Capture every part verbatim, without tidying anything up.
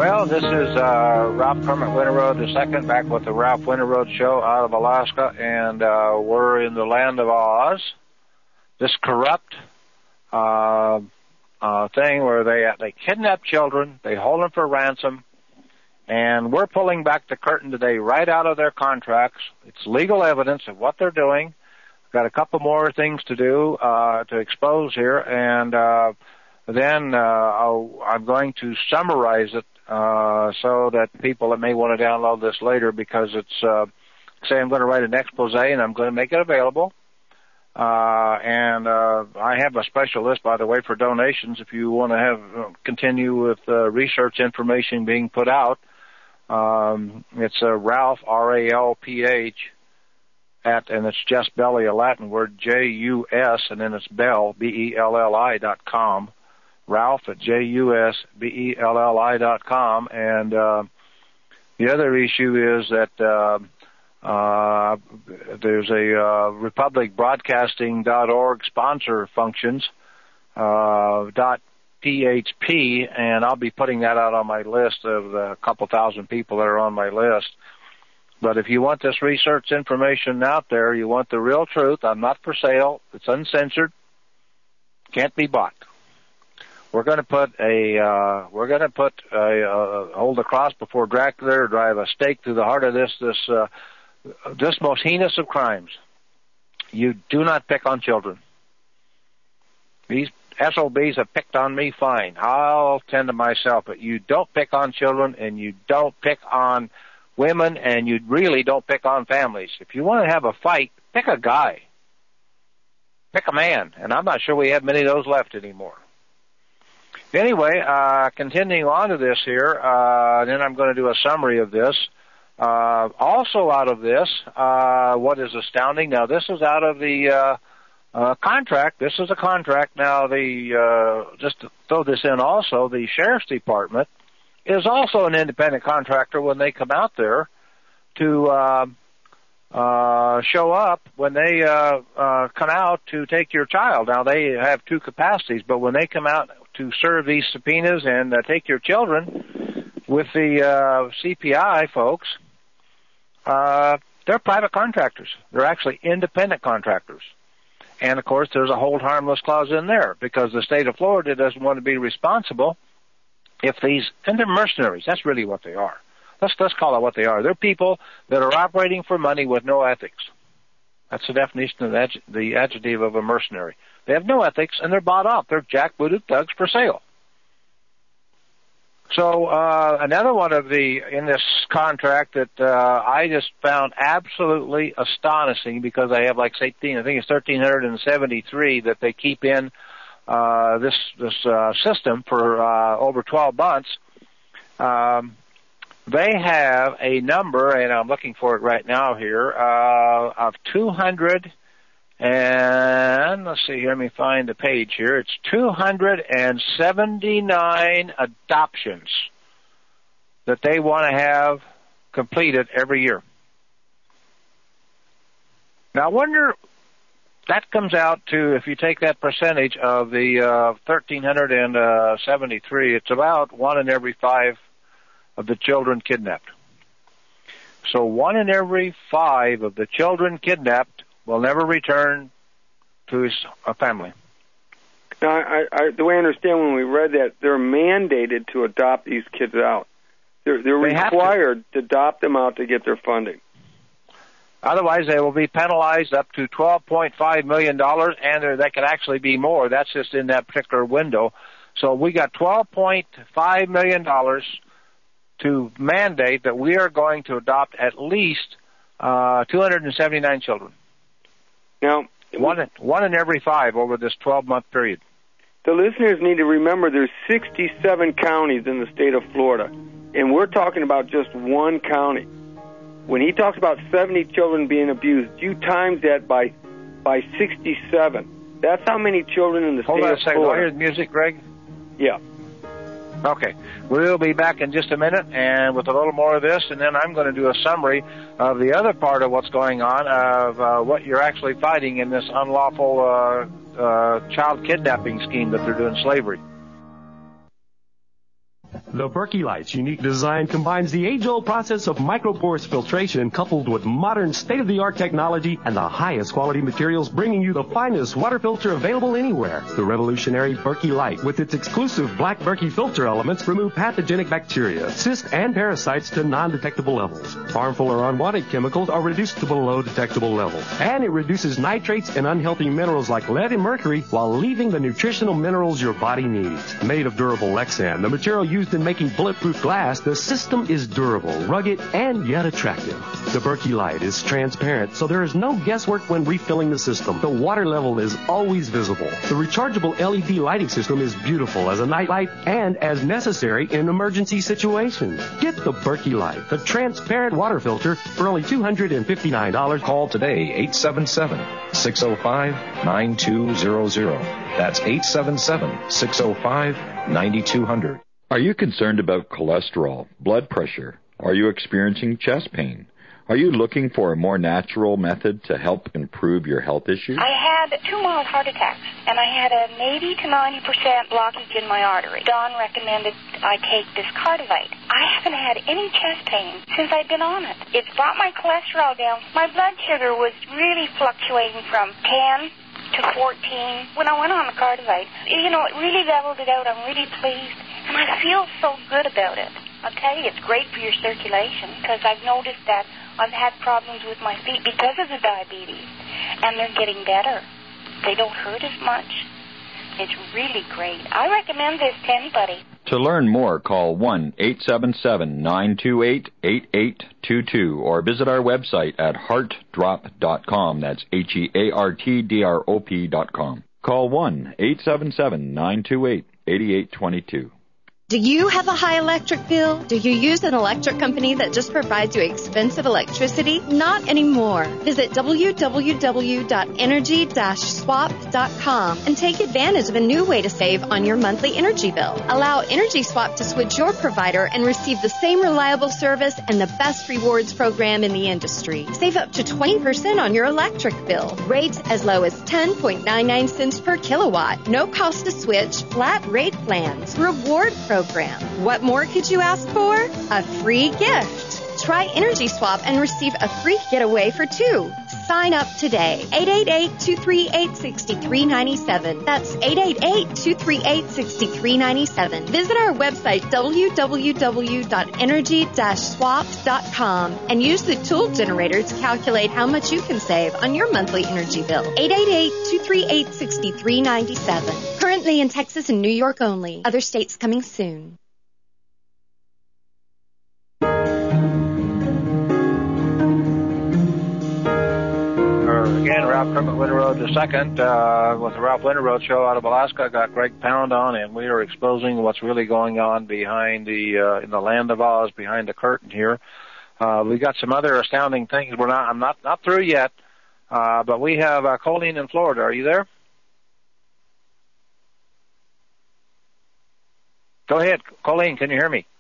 Well, this is uh, Ralph Kermit Winterroad the second, back with the Ralph Winterroad Show out of Alaska, and uh, we're in the land of Oz. This corrupt uh, uh, thing where they they kidnap children, they hold them for ransom, and we're pulling back the curtain today right out of their contracts. It's legal evidence of what they're doing. Got a couple more things to do uh, to expose here, and uh, then uh, I'll, I'm going to summarize it uh, so that people that may want to download this later, because it's, uh, say I'm going to write an expose and I'm going to make it available. Uh, and uh, I have a special list, by the way, for donations if you want to have uh, continue with uh, research information being put out. Um, it's uh, Ralph, R A L P H, at, and it's just Belli, a Latin word, J U S, and then it's Bell, B E L L I dot com. Ralph at J U S B E L L I dot com. And uh, the other issue is that uh, uh, there's a uh, republic broadcasting dot org sponsor functions, uh, dot P H P, and I'll be putting that out on my list of the couple thousand people that are on my list. But if you want this research information out there, you want the real truth, I'm not for sale, it's uncensored, can't be bought. We're going to put a, uh, we're going to put a, uh, hold the cross before Dracula, or drive a stake through the heart of this, this, uh, this most heinous of crimes. You do not pick on children. These S O Bs have picked on me, fine. I'll tend to myself, but you don't pick on children, and you don't pick on women, and you really don't pick on families. If you want to have a fight, pick a guy. Pick a man, and I'm not sure we have many of those left anymore. Anyway, uh, continuing on to this here, uh, then I'm going to do a summary of this. Uh, also out of this, uh, what is astounding, now this is out of the uh, uh, contract. This is a contract. Now, the uh, just to throw this in also, the Sheriff's Department is also an independent contractor when they come out there to uh, uh, show up, when they uh, uh, come out to take your child. Now, they have two capacities, but when they come out to serve these subpoenas and uh, take your children with the uh, C P I folks, uh, they're private contractors. They're actually independent contractors. And, of course, there's a hold harmless clause in there, because the state of Florida doesn't want to be responsible if these, and they're mercenaries. That's really what they are. Let's, let's call it what they are. They're people that are operating for money with no ethics. That's the definition of the, adj- the adjective of a mercenary. They have no ethics, and they're bought off. They're jackbooted thugs for sale. So uh, another one of the, in this contract that uh, I just found absolutely astonishing, because I have like eighteen, I think it's one thousand three hundred seventy-three that they keep in uh, this this uh, system for uh, over twelve months. Um, they have a number, and I'm looking for it right now here, uh, of two hundred. And let's see here, let me find the page here. It's two hundred seventy-nine adoptions that they want to have completed every year. Now, I wonder, that comes out to, if you take that percentage of the uh, one thousand three hundred seventy-three, it's about one in every five of the children kidnapped. So one in every five of the children kidnapped will never return to his uh, family. Now, I, I, the way I understand when we read that, they're mandated to adopt these kids out. They're, they're they required to. to adopt them out to get their funding. Otherwise, they will be penalized up to twelve point five million dollars, and that could actually be more. That's just in that particular window. So we got twelve point five million dollars to mandate that we are going to adopt at least uh, two hundred seventy-nine children. Now, one in, one in every five over this twelve-month period. The listeners need to remember there's sixty-seven counties in the state of Florida, and we're talking about just one county. When he talks about seventy children being abused, you times that by by sixty-seven. That's how many children in the Hold state on of a second. Florida. Hold on, music, Greg? Yeah. Okay. We'll be back in just a minute and with a little more of this, and then I'm going to do a summary of the other part of what's going on, of uh, what you're actually fighting in this unlawful uh, uh, child kidnapping scheme that they're doing, slavery. The Berkey Light's unique design combines the age-old process of microporous filtration coupled with modern state-of-the-art technology and the highest quality materials, bringing you the finest water filter available anywhere. The revolutionary Berkey Light, with its exclusive black Berkey filter elements, remove pathogenic bacteria, cysts, and parasites to non-detectable levels. Harmful or unwanted chemicals are reduced to below detectable levels. And it reduces nitrates and unhealthy minerals like lead and mercury while leaving the nutritional minerals your body needs. Made of durable Lexan, the material used in making bulletproof glass, the system is durable, rugged, and yet attractive. The Berkey Light is transparent, so there is no guesswork when refilling the system. The water level is always visible. The rechargeable L E D lighting system is beautiful as a night light and as necessary in emergency situations. Get the Berkey Light, the transparent water filter, for only two hundred fifty-nine dollars. Call today, eight seven seven, six oh five, nine two zero zero. That's eight seven seven, six oh five, nine two zero zero. Are you concerned about cholesterol, blood pressure? Are you experiencing chest pain? Are you looking for a more natural method to help improve your health issues? I had two mild heart attacks, and I had an eighty to ninety percent blockage in my artery. Don recommended I take this Cardivite. I haven't had any chest pain since I've been on it. It's brought my cholesterol down. My blood sugar was really fluctuating from ten to fourteen when I went on the Cardivite. You know, it really leveled it out. I'm really pleased, and I feel so good about it. I'll tell you, it's great for your circulation, because I've noticed that I've had problems with my feet because of the diabetes, and they're getting better. They don't hurt as much. It's really great. I recommend this to anybody. To learn more, call one eight seven seven, nine two eight, eight eight two two or visit our website at heart drop dot com. That's H E A R T D R O P dot com. Call one eight seven seven, nine two eight, eight eight two two. Do you have a high electric bill? Do you use an electric company that just provides you expensive electricity? Not anymore. Visit w w w dot energy dash swap dot com and take advantage of a new way to save on your monthly energy bill. Allow Energy Swap to switch your provider and receive the same reliable service and the best rewards program in the industry. Save up to twenty percent on your electric bill. Rates as low as ten point nine nine cents per kilowatt. No cost to switch. Flat rate plans. Reward program. What more could you ask for? A free gift. Try Energy Swap and receive a free getaway for two. Sign up today. eight eight eight, two three eight, six three nine seven. That's eight eight eight, two three eight, six three nine seven. Visit our website, w w w dot energy dash swap dot com, and use the tool generator to calculate how much you can save on your monthly energy bill. eight eight eight, two three eight, six three nine seven. Currently in Texas and New York only. Other states coming soon. Again, Ralph Kermit Winterroad the second uh, with the Ralph Winterroad Show out of Alaska. Got Greg Pound on, and we are exposing what's really going on behind the uh, in the land of Oz, behind the curtain here. Uh, we got some other astounding things. We're not. I'm not not through yet, uh, but we have uh, Colleen in Florida. Are you there? Go ahead, Colleen. Can you hear me?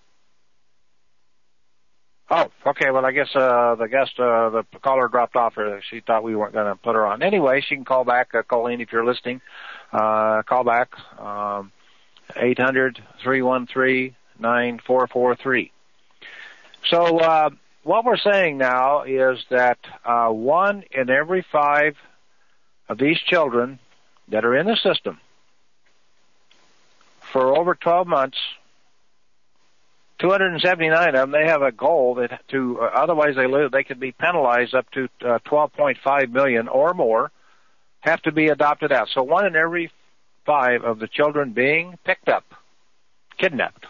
Oh, okay. Well, I guess uh, the guest, uh, the caller dropped off her. She thought we weren't going to put her on. Anyway, she can call back, uh, Colleen, if you're listening. Uh, call back, um, eight hundred, three one three, nine four four three. So uh, what we're saying now is that uh, one in every five of these children that are in the system for over twelve months, two hundred seventy-nine of them, they have a goal that to uh, otherwise they live, they could be penalized up to uh, twelve point five million or more, have to be adopted out. So one in every five of the children being picked up, kidnapped,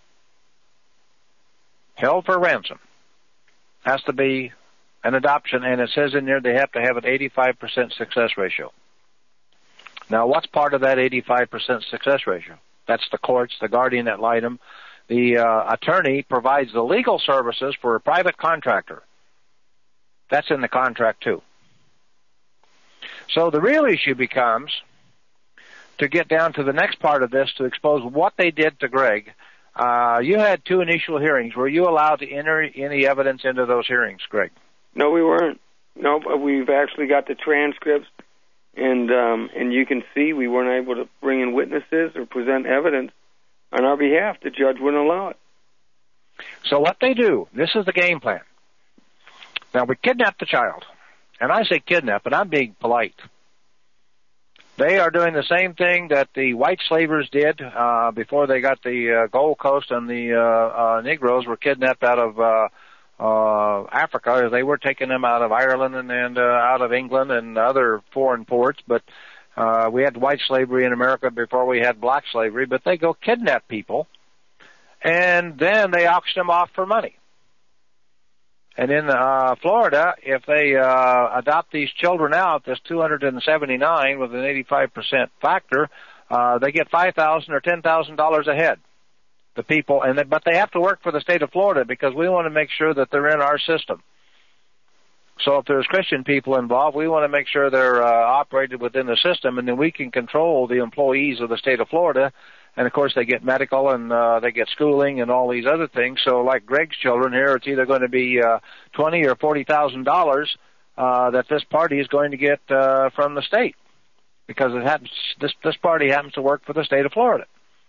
held for ransom, has to be an adoption, and it says in there they have to have an eighty-five percent success ratio. Now, what's part of that eighty-five percent success ratio? That's the courts, the guardian ad litem. The uh, attorney provides the legal services for a private contractor. That's in the contract, too. So the real issue becomes to get down to the next part of this to expose what they did to Greg. Uh, you had two initial hearings. Were you allowed to enter any evidence into those hearings, Greg? No, we weren't. No, we've actually got the transcripts, and um, and you can see we weren't able to bring in witnesses or present evidence on our behalf. The judge wouldn't allow it. So what they do, this is the game plan. Now, we kidnap the child. And I say kidnap, but I'm being polite. They are doing the same thing that the white slavers did uh, before they got the uh, Gold Coast, and the uh, uh, Negroes were kidnapped out of uh, uh, Africa. They were taking them out of Ireland and, and uh, out of England and other foreign ports. But uh, we had white slavery in America before we had black slavery. But they go kidnap people, and then they auction them off for money. And in uh, Florida, if they uh, adopt these children out, this two hundred seventy-nine with an eighty-five percent factor, uh, they get five thousand dollars or ten thousand dollars a head. The people, and they, but they have to work for the state of Florida because we want to make sure that they're in our system. So if there's Christian people involved, we want to make sure they're uh, operated within the system, and then we can control the employees of the state of Florida. And, of course, they get medical and uh, they get schooling and all these other things. So like Greg's children here, it's either going to be uh, twenty thousand dollars or forty thousand dollars uh, that this party is going to get uh, from the state, because it happens. This this party happens to work for the state of Florida.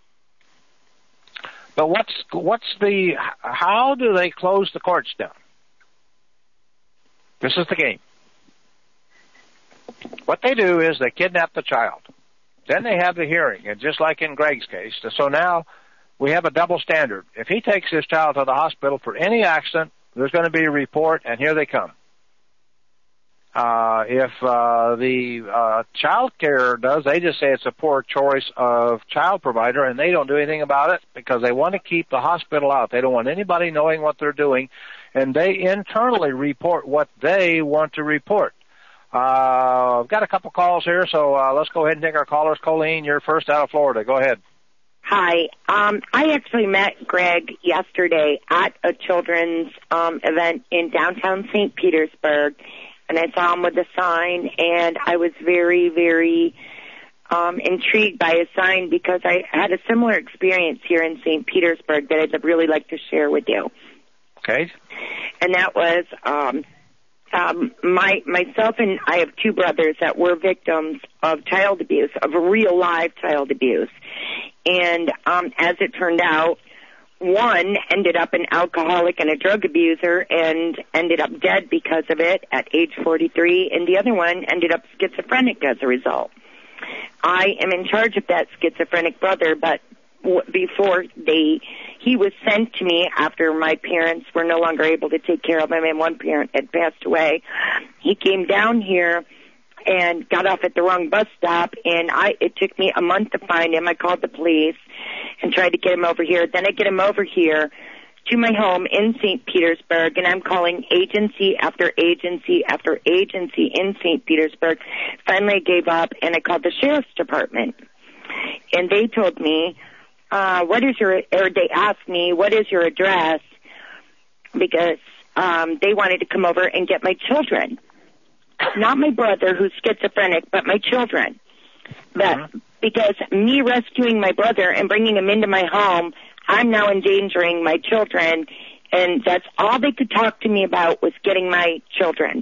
But what's what's the how do they close the courts down? This is the game. What they do is they kidnap the child. Then they have the hearing, and just like in Greg's case. So now we have a double standard. If he takes his child to the hospital for any accident, there's going to be a report, and here they come. Uh, if uh, the uh, child care does, they just say it's a poor choice of child provider, and they don't do anything about it because they want to keep the hospital out. They don't want anybody knowing what they're doing, and they internally report what they want to report. Uh, I've got a couple calls here, so uh, let's go ahead and take our callers. Colleen, you're first out of Florida. Go ahead. Hi. Um, I actually met Greg yesterday at a children's um, event in downtown Saint Petersburg, and I saw him with a sign, and I was very, very um, intrigued by his sign because I had a similar experience here in Saint Petersburg that I'd really like to share with you. Okay. And that was... Um, Um, my myself and I have two brothers that were victims of child abuse, of real live child abuse. And um, as it turned out, one ended up an alcoholic and a drug abuser and ended up dead because of it at age forty-three, and the other one ended up schizophrenic as a result. I am in charge of that schizophrenic brother, but w- before they... He was sent to me after my parents were no longer able to take care of him, and one parent had passed away. He came down here and got off at the wrong bus stop, and I it took me a month to find him. I called the police and tried to get him over here. Then I get him over here to my home in Saint Petersburg, and I'm calling agency after agency after agency in Saint Petersburg. Finally, I gave up, and I called the sheriff's department, and they told me, Uh, what is your, or they asked me, what is your address? Because um, they wanted to come over and get my children. Not my brother, who's schizophrenic, but my children. But uh-huh. Because me rescuing my brother and bringing him into my home, I'm now endangering my children, and that's all they could talk to me about was getting my children.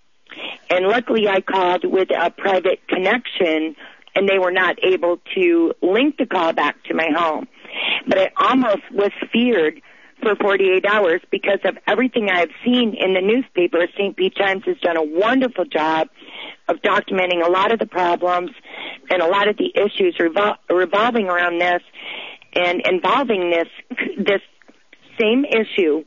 And luckily I called with a private connection, and they were not able to link the call back to my home. But I almost was feared for forty-eight hours because of everything I've seen in the newspaper. Saint Pete Times has done a wonderful job of documenting a lot of the problems and a lot of the issues revol- revolving around this and involving this this same issue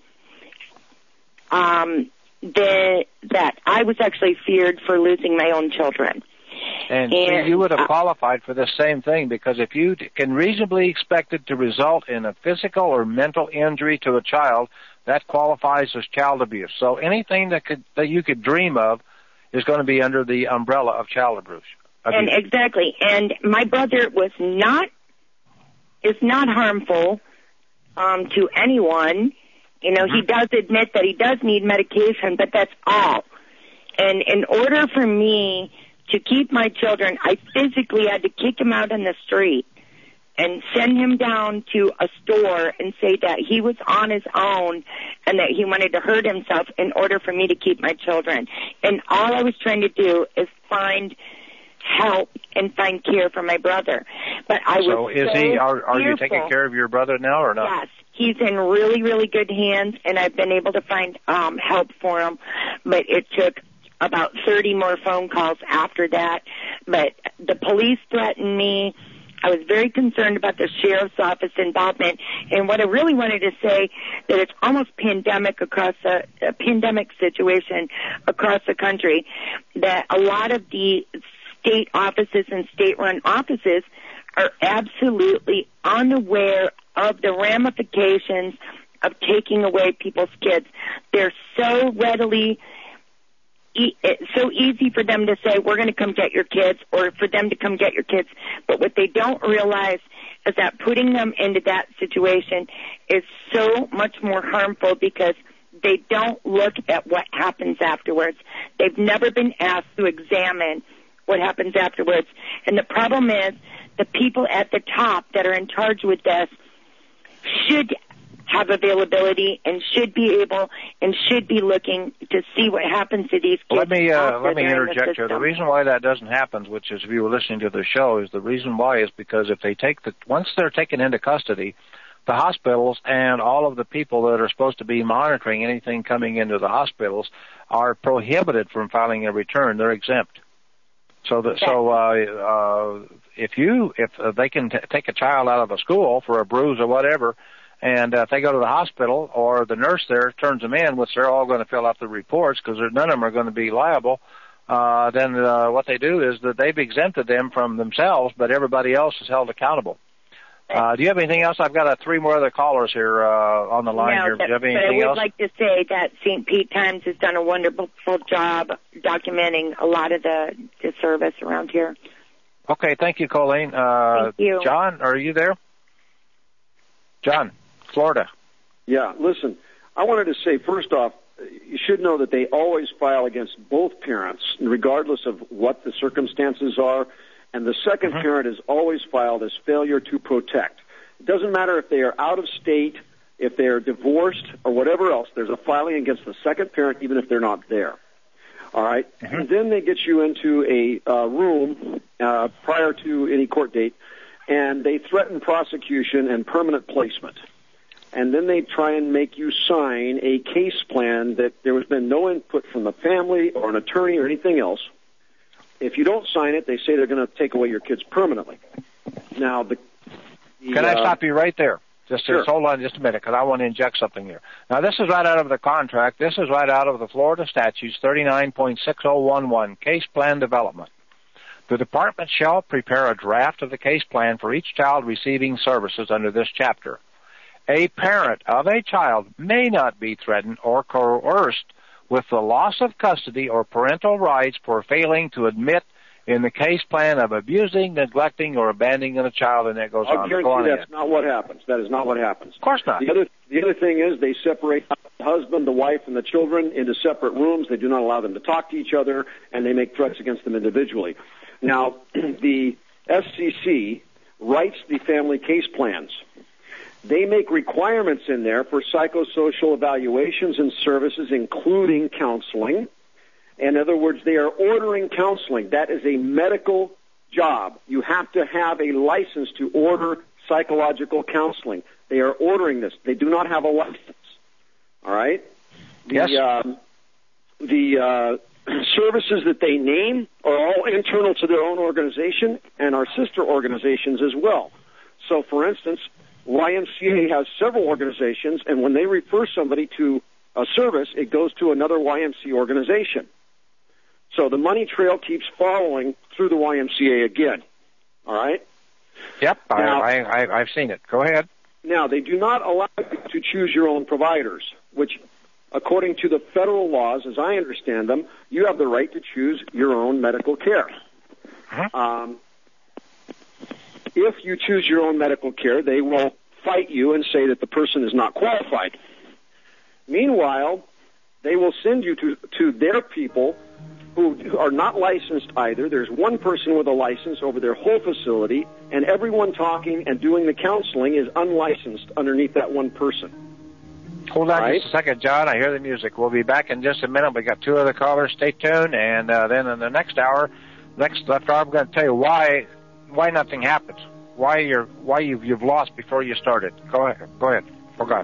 um, the, that I was actually feared for losing my own children. And, and you would have qualified for the same thing, because if you can reasonably expect it to result in a physical or mental injury to a child, that qualifies as child abuse. So anything that could that you could dream of is going to be under the umbrella of child abuse. And exactly. And my brother was not is not harmful um, to anyone. You know, mm-hmm. He does admit that he does need medication, but that's all. And in order for me to keep my children, I physically had to kick him out in the street and send him down to a store and say that he was on his own and that he wanted to hurt himself in order for me to keep my children. And all I was trying to do is find help and find care for my brother. But I was so is so he? Are, are you fearful. taking care of your brother now or not? Yes, he's in really, really good hands, and I've been able to find um, help for him. But it took about thirty more phone calls after that. But the police threatened me. I was very concerned about the sheriff's office involvement, and what I really wanted to say that it's almost pandemic across the a pandemic situation across the country. That a lot of the state offices and state-run offices are absolutely unaware of the ramifications of taking away people's kids. They're so readily. It's so easy for them to say, we're going to come get your kids, or for them to come get your kids. But what they don't realize is that putting them into that situation is so much more harmful because they don't look at what happens afterwards. They've never been asked to examine what happens afterwards. And the problem is the people at the top that are in charge with this should have availability and should be able and should be looking to see what happens to these kids. Let me uh, let me they're in interject the here. The system. reason why that doesn't happen, which is if you were listening to the show, is the reason why is because if they take the once they're taken into custody, the hospitals and all of the people that are supposed to be monitoring anything coming into the hospitals are prohibited from filing a return. They're exempt. So that so uh, uh, if you if uh, they can t- take a child out of a school for a bruise or whatever. And uh, if they go to the hospital or the nurse there turns them in, which they're all going to fill out the reports because none of them are going to be liable, uh, then uh, what they do is that they've exempted them from themselves, but everybody else is held accountable. Uh, do you have anything else? I've got uh, three more other callers here uh, on the line no, here. Do you have but I anything would else? like to say that Saint Pete Times has done a wonderful job documenting a lot of the, the service around here. Okay, thank you, Colleen. Uh, thank you. John, are you there? John, Florida. Yeah, listen, I wanted to say, first off, you should know that they always file against both parents, regardless of what the circumstances are, and the second mm-hmm. parent is always filed as failure to protect. It doesn't matter if they are out of state, if they are divorced, or whatever else. There's a filing against the second parent, even if they're not there. All right? Mm-hmm. And then they get you into a uh, room uh, prior to any court date, and they threaten prosecution and permanent placement. And then they try and make you sign a case plan that there has been no input from the family or an attorney or anything else. If you don't sign it, they say they're going to take away your kids permanently. Now, the, the Can I uh, stop you right there? Just, sure. just hold on just a minute, because I want to inject something here. Now, this is right out of the contract. This is right out of the Florida statutes, thirty-nine point six oh one one, case plan development. The department shall prepare a draft of the case plan for each child receiving services under this chapter. A parent of a child may not be threatened or coerced with the loss of custody or parental rights for failing to admit in the case plan of abusing, neglecting, or abandoning a child, and that goes I'll on. guarantee Go on that's ahead. not what happens. That is not what happens. Of course not. The other, the other thing is they separate the husband, the wife, and the children into separate rooms. They do not allow them to talk to each other, and they make threats against them individually. Now, the F C C writes the family case plans. They make requirements in there for psychosocial evaluations and services, including counseling. In other words, they are ordering counseling. That is a medical job. You have to have a license to order psychological counseling. They are ordering this. They do not have a license. All right? The, yes. Um, the uh, services that they name are all internal to their own organization and our sister organizations as well. So, for instance, Y M C A has several organizations, and when they refer somebody to a service, it goes to another Y M C A organization. So the money trail keeps following through the Y M C A again. All right? Yep, now, I, I, I've seen it. Go ahead. Now, they do not allow you to choose your own providers, which, according to the federal laws, as I understand them, you have the right to choose your own medical care. Uh-huh. Um, if you choose your own medical care, they will fight you and say that the person is not qualified. Meanwhile, they will send you to, to their people who are not licensed either. There's one person with a license over their whole facility, and everyone talking and doing the counseling is unlicensed underneath that one person. Hold on right? just a second, John. I hear the music. We'll be back in just a minute. We got two other callers. Stay tuned, and uh, then in the next hour, next after I'm going to tell you why why nothing happens, why you're why you've you've lost before you started. Go ahead. Go ahead. Forgot.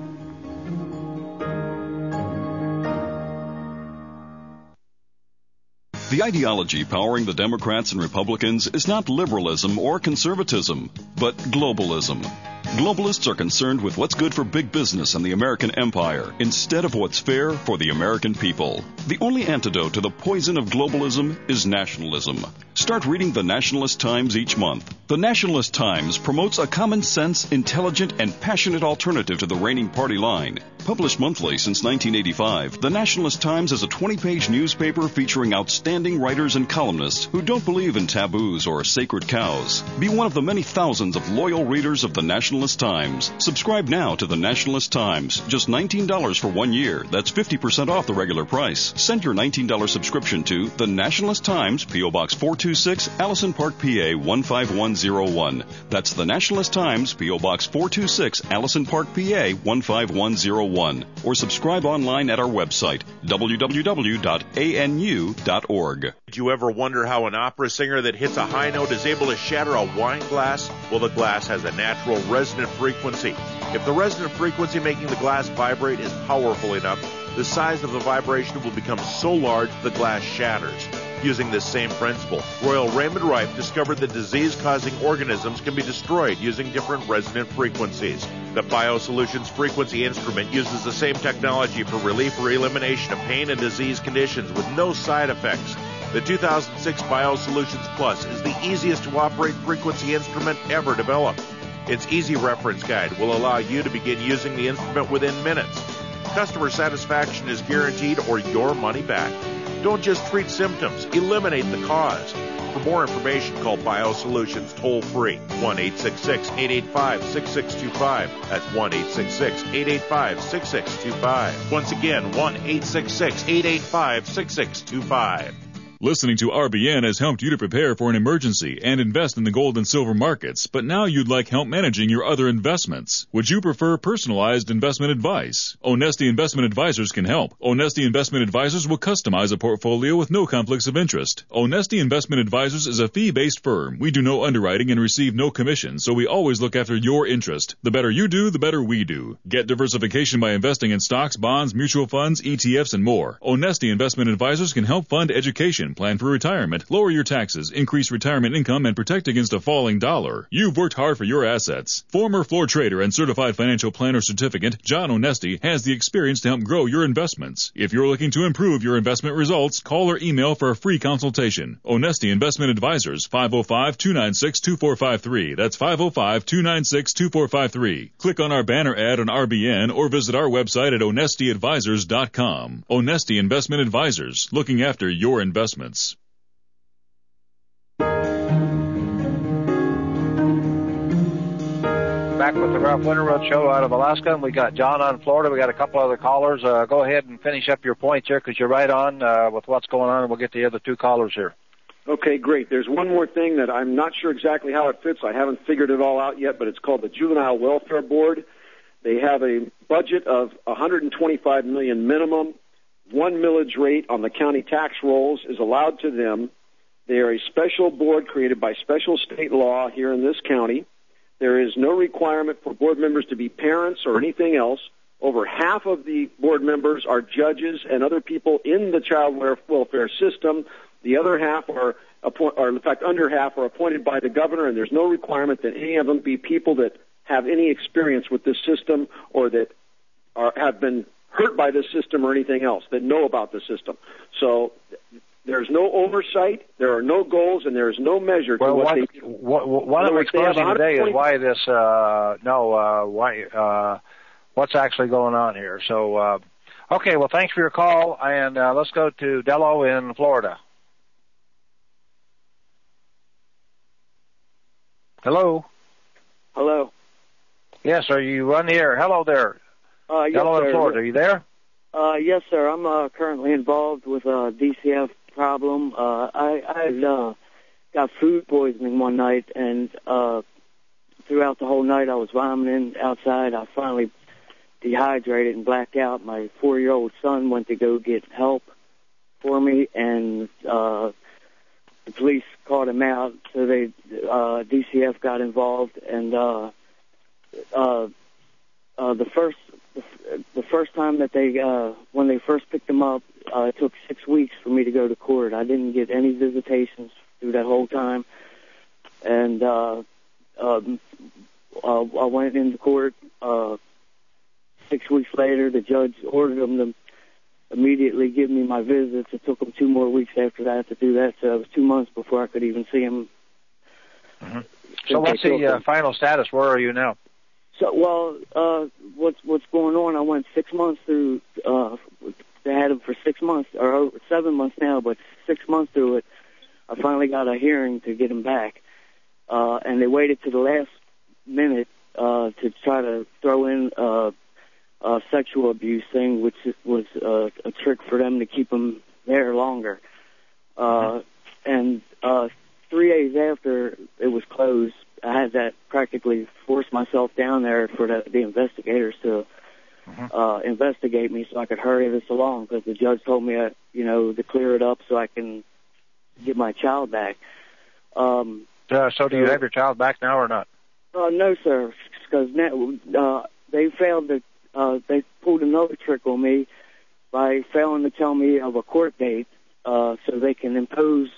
The ideology powering the Democrats and Republicans is not liberalism or conservatism, but globalism. Globalists are concerned with what's good for big business and the American empire instead of what's fair for the American people. The only antidote to the poison of globalism is nationalism. Start reading the Nationalist Times each month. The Nationalist Times promotes a common sense, intelligent, and passionate alternative to the reigning party line. Published monthly since nineteen eighty-five, the Nationalist Times is a twenty-page newspaper featuring outstanding writers and columnists who don't believe in taboos or sacred cows. Be one of the many thousands of loyal readers of the Nationalist Times. Subscribe now to the Nationalist Times. Just nineteen dollars for one year. That's fifty percent off the regular price. Send your nineteen dollars subscription to the Nationalist Times, P O. Box four two six, Allison Park, P A one five one zero one. That's the Nationalist Times, P O. Box four two six, Allison Park, P A one five one zero one. Or subscribe online at our website, w w w dot a n u dot org. Did you ever wonder how an opera singer that hits a high note is able to shatter a wine glass? Well, the glass has a natural resonant frequency. If the resonant frequency making the glass vibrate is powerful enough, the size of the vibration will become so large the glass shatters. Using this same principle, Royal Raymond Rife discovered that disease-causing organisms can be destroyed using different resonant frequencies. The BioSolutions frequency instrument uses the same technology for relief or elimination of pain and disease conditions with no side effects. The two thousand six BioSolutions Plus is the easiest to operate frequency instrument ever developed. Its easy reference guide will allow you to begin using the instrument within minutes. Customer satisfaction is guaranteed or your money back. Don't just treat symptoms, eliminate the cause. For more information, call BioSolutions toll-free, one eight six six, eight eight five, six six two five. That's one eight six six, eight eight five, six six two five. Once again, one eight six six, eight eight five, six six two five. Listening to R B N has helped you to prepare for an emergency and invest in the gold and silver markets, but now you'd like help managing your other investments. Would you prefer personalized investment advice? Onesti Investment Advisors can help. Onesti Investment Advisors will customize a portfolio with no conflicts of interest. Onesti Investment Advisors is a fee-based firm. We do no underwriting and receive no commission, so we always look after your interest. The better you do, the better we do. Get diversification by investing in stocks, bonds, mutual funds, E T Fs, and more. Onesti Investment Advisors can help fund education, plan for retirement, lower your taxes, increase retirement income, and protect against a falling dollar. You've worked hard for your assets. Former floor trader and certified financial planner certificate, John Onesti, has the experience to help grow your investments. If you're looking to improve your investment results, call or email for a free consultation. Onesti Investment Advisors, five oh five, two nine six, two four five three. That's five oh five, two nine six, two four five three. Click on our banner ad on R B N or visit our website at onesti advisors dot com. Onesti Investment Advisors, looking after your investments. Back with the Ralph Winterroad Show out of Alaska, and we got John on Florida. We got a couple other callers. Uh, go ahead and finish up your points here, because you're right on uh, with what's going on, and we'll get the other two callers here. Okay, great. There's one more thing that I'm not sure exactly how it fits. I haven't figured it all out yet, but it's called the Juvenile Welfare Board. They have a budget of one hundred twenty-five million dollars minimum. One millage rate on the county tax rolls is allowed to them. They are a special board created by special state law here in this county. There is no requirement for board members to be parents or anything else. Over half of the board members are judges and other people in the child welfare system. The other half are, or in fact, under half are appointed by the governor, and there's no requirement that any of them be people that have any experience with this system or that are, have been hurt by this system or anything else, that know about the system. So there's no oversight, there are no goals, and there is no measure to well, what, what they do. What, what I'm exposing today is why this, uh, no, uh, why, uh, what's actually going on here. So, uh, okay, well, thanks for your call, and uh, let's go to Dello in Florida. Hello? Hello. Yes, are you on the air? Hello there. Uh, yes, Dello sir. in Florida, are you there? Uh, yes, sir. I'm uh, currently involved with a D C F problem. Uh, I I uh, got food poisoning one night, and uh, throughout the whole night I was vomiting outside. I finally dehydrated and blacked out. My four-year-old son went to go get help for me, and uh, the police caught him out, so they uh, D C F got involved, and uh, uh, uh, the first the, the first time that they uh, when they first picked him up, uh, it took six weeks for me to go to court. I didn't get any visitations through that whole time, and uh, um, uh, I went into court. Uh, six weeks later, the judge ordered them to immediately give me my visits. It took them two more weeks after that to do that, so it was two months before I could even see him. Mm-hmm. So what's the uh, final status? Where are you now? So, well, uh, what's what's going on? I went six months through. Uh, they had him for six months, or over seven months now, but six months through it, I finally got a hearing to get him back, uh, and they waited to the last minute uh, to try to throw in. Uh, Uh, sexual abuse thing, which was uh, a trick for them to keep him there longer. Uh, and uh, three days after it was closed, I had that practically force myself down there for the, the investigators to uh, investigate me so I could hurry this along, because the judge told me, uh, you know, to clear it up so I can get my child back. Um, uh, so do you have your child back now or not? Uh, no, sir, because uh, they failed to Uh, they pulled another trick on me by failing to tell me of a court date uh, so they can impose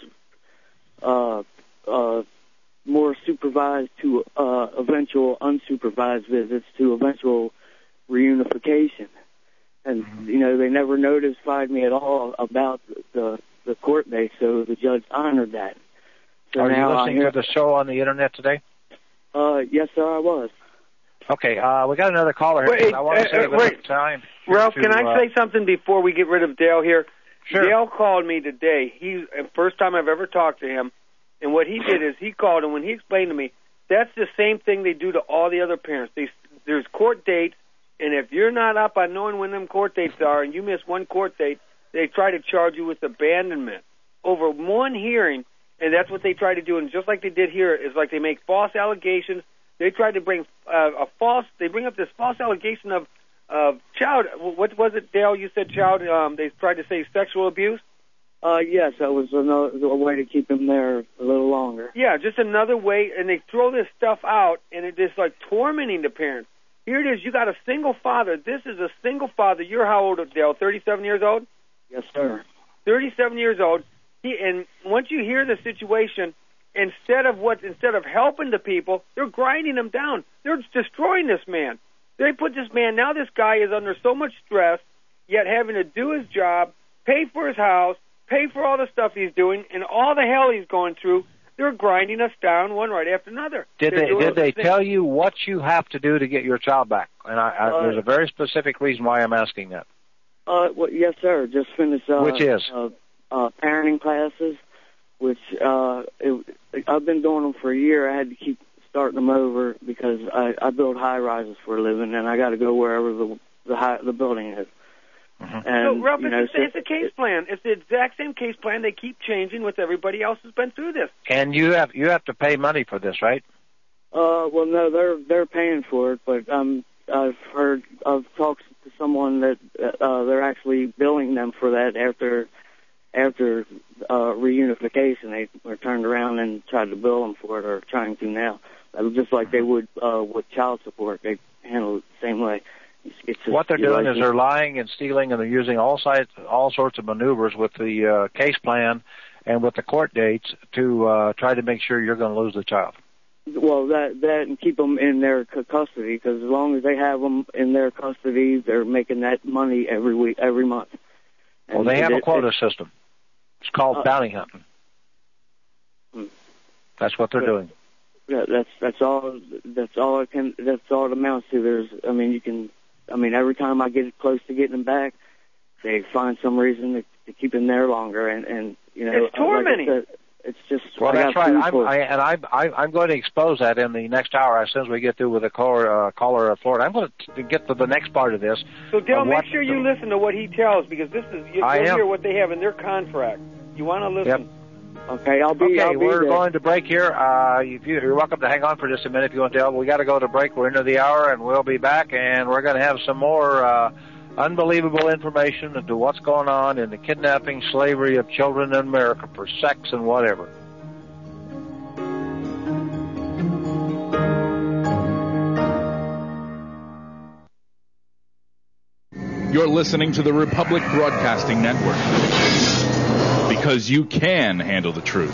uh, uh, more supervised to uh, eventual unsupervised visits to eventual reunification. And, mm-hmm. you know, they never notified me at all about the, the court date, so the judge honored that. So Are now you listening hear- to the show on the Internet today? Uh, yes, sir, I was. Okay, uh, we got another caller here. Wait, I want to uh, save uh, wait. enough time. Ralph, to, can I uh, say something before we get rid of Dale here? Sure. Dale called me today. He first time I've ever talked to him, and what he did is he called, and when he explained to me, that's the same thing they do to all the other parents. They, there's court dates, and if you're not up on knowing when them court dates are, and you miss one court date, they try to charge you with abandonment over one hearing, and that's what they try to do. And just like they did here, is like they make false allegations. They tried to bring uh, a false. They bring up this false allegation of of child. What was it, Dale? You said child. Um, they tried to say sexual abuse. Uh, yes, that was another a way to keep him there a little longer. Yeah, just another way, and they throw this stuff out, and it is like tormenting the parents. Here it is. You got a single father. This is a single father. You're how old, Dale? Thirty-seven years old. Yes, sir. Thirty-seven years old. He and once you hear the situation. Instead of what, instead of helping the people, they're grinding them down. They're destroying this man. They put this man. Now this guy is under so much stress, yet having to do his job, pay for his house, pay for all the stuff he's doing, and all the hell he's going through. They're grinding us down one right after another. Did They're they did they thing. tell you what you have to do to get your child back? And I, I, Uh, there's a very specific reason why I'm asking that. Uh, well, yes, sir. Just finished. Uh, Which is uh, uh, parenting classes. Which uh, it, I've been doing them for a year. I had to keep starting them over because I, I build high rises for a living, and I got to go wherever the the, high, the building is. Mm-hmm. so, And, Ralph, you know, it's, a, it's a case plan. It's the exact same case plan. They keep changing with everybody else who's been through this. And you have you have to pay money for this, right? Uh, well, no, they're they're paying for it, but um, I've heard I've talked to someone that uh, they're actually billing them for that after. After uh, reunification, they were turned around and tried to bill them for it, or trying to now. Just like they would uh, with child support, they handle it the same way. It's, it's just, what they're doing like, is they're lying and stealing, and they're using all sides, all sorts of maneuvers with the uh, case plan and with the court dates to uh, try to make sure you're going to lose the child. Well, that that and keep them in their c- custody, because as long as they have them in their custody, they're making that money every week, every month. And well, they have it, a quota it, system. It's called uh, bounty hunting. Hmm. That's what they're but, doing. Yeah, that's that's all. That's all it can. That's all it amounts to. There's. I mean, you can. I mean, every time I get close to getting them back, they find some reason to, to keep them there longer, and and you know, it's tormenting. Like I said, it's just. Well, I that's got right. food I'm, for it. I, and I, I, I'm going to expose that in the next hour as soon as we get through with the caller, uh, caller of Florida. I'm going to get to the next part of this. So, Dale, of make what sure you the, listen to what he tells, because this is you, I you'll am. hear what they have in their contract. You want to listen. Yep. Okay, I'll be. Okay, I'll be we're there. going to break here. Uh, if you, you're welcome to hang on for just a minute if you want to. We got to go to break. We're into the hour, and we'll be back, and we're going to have some more uh, unbelievable information into what's going on in the kidnapping, slavery of children in America for sex and whatever. You're listening to the Republic Broadcasting Network. Because you can handle the truth.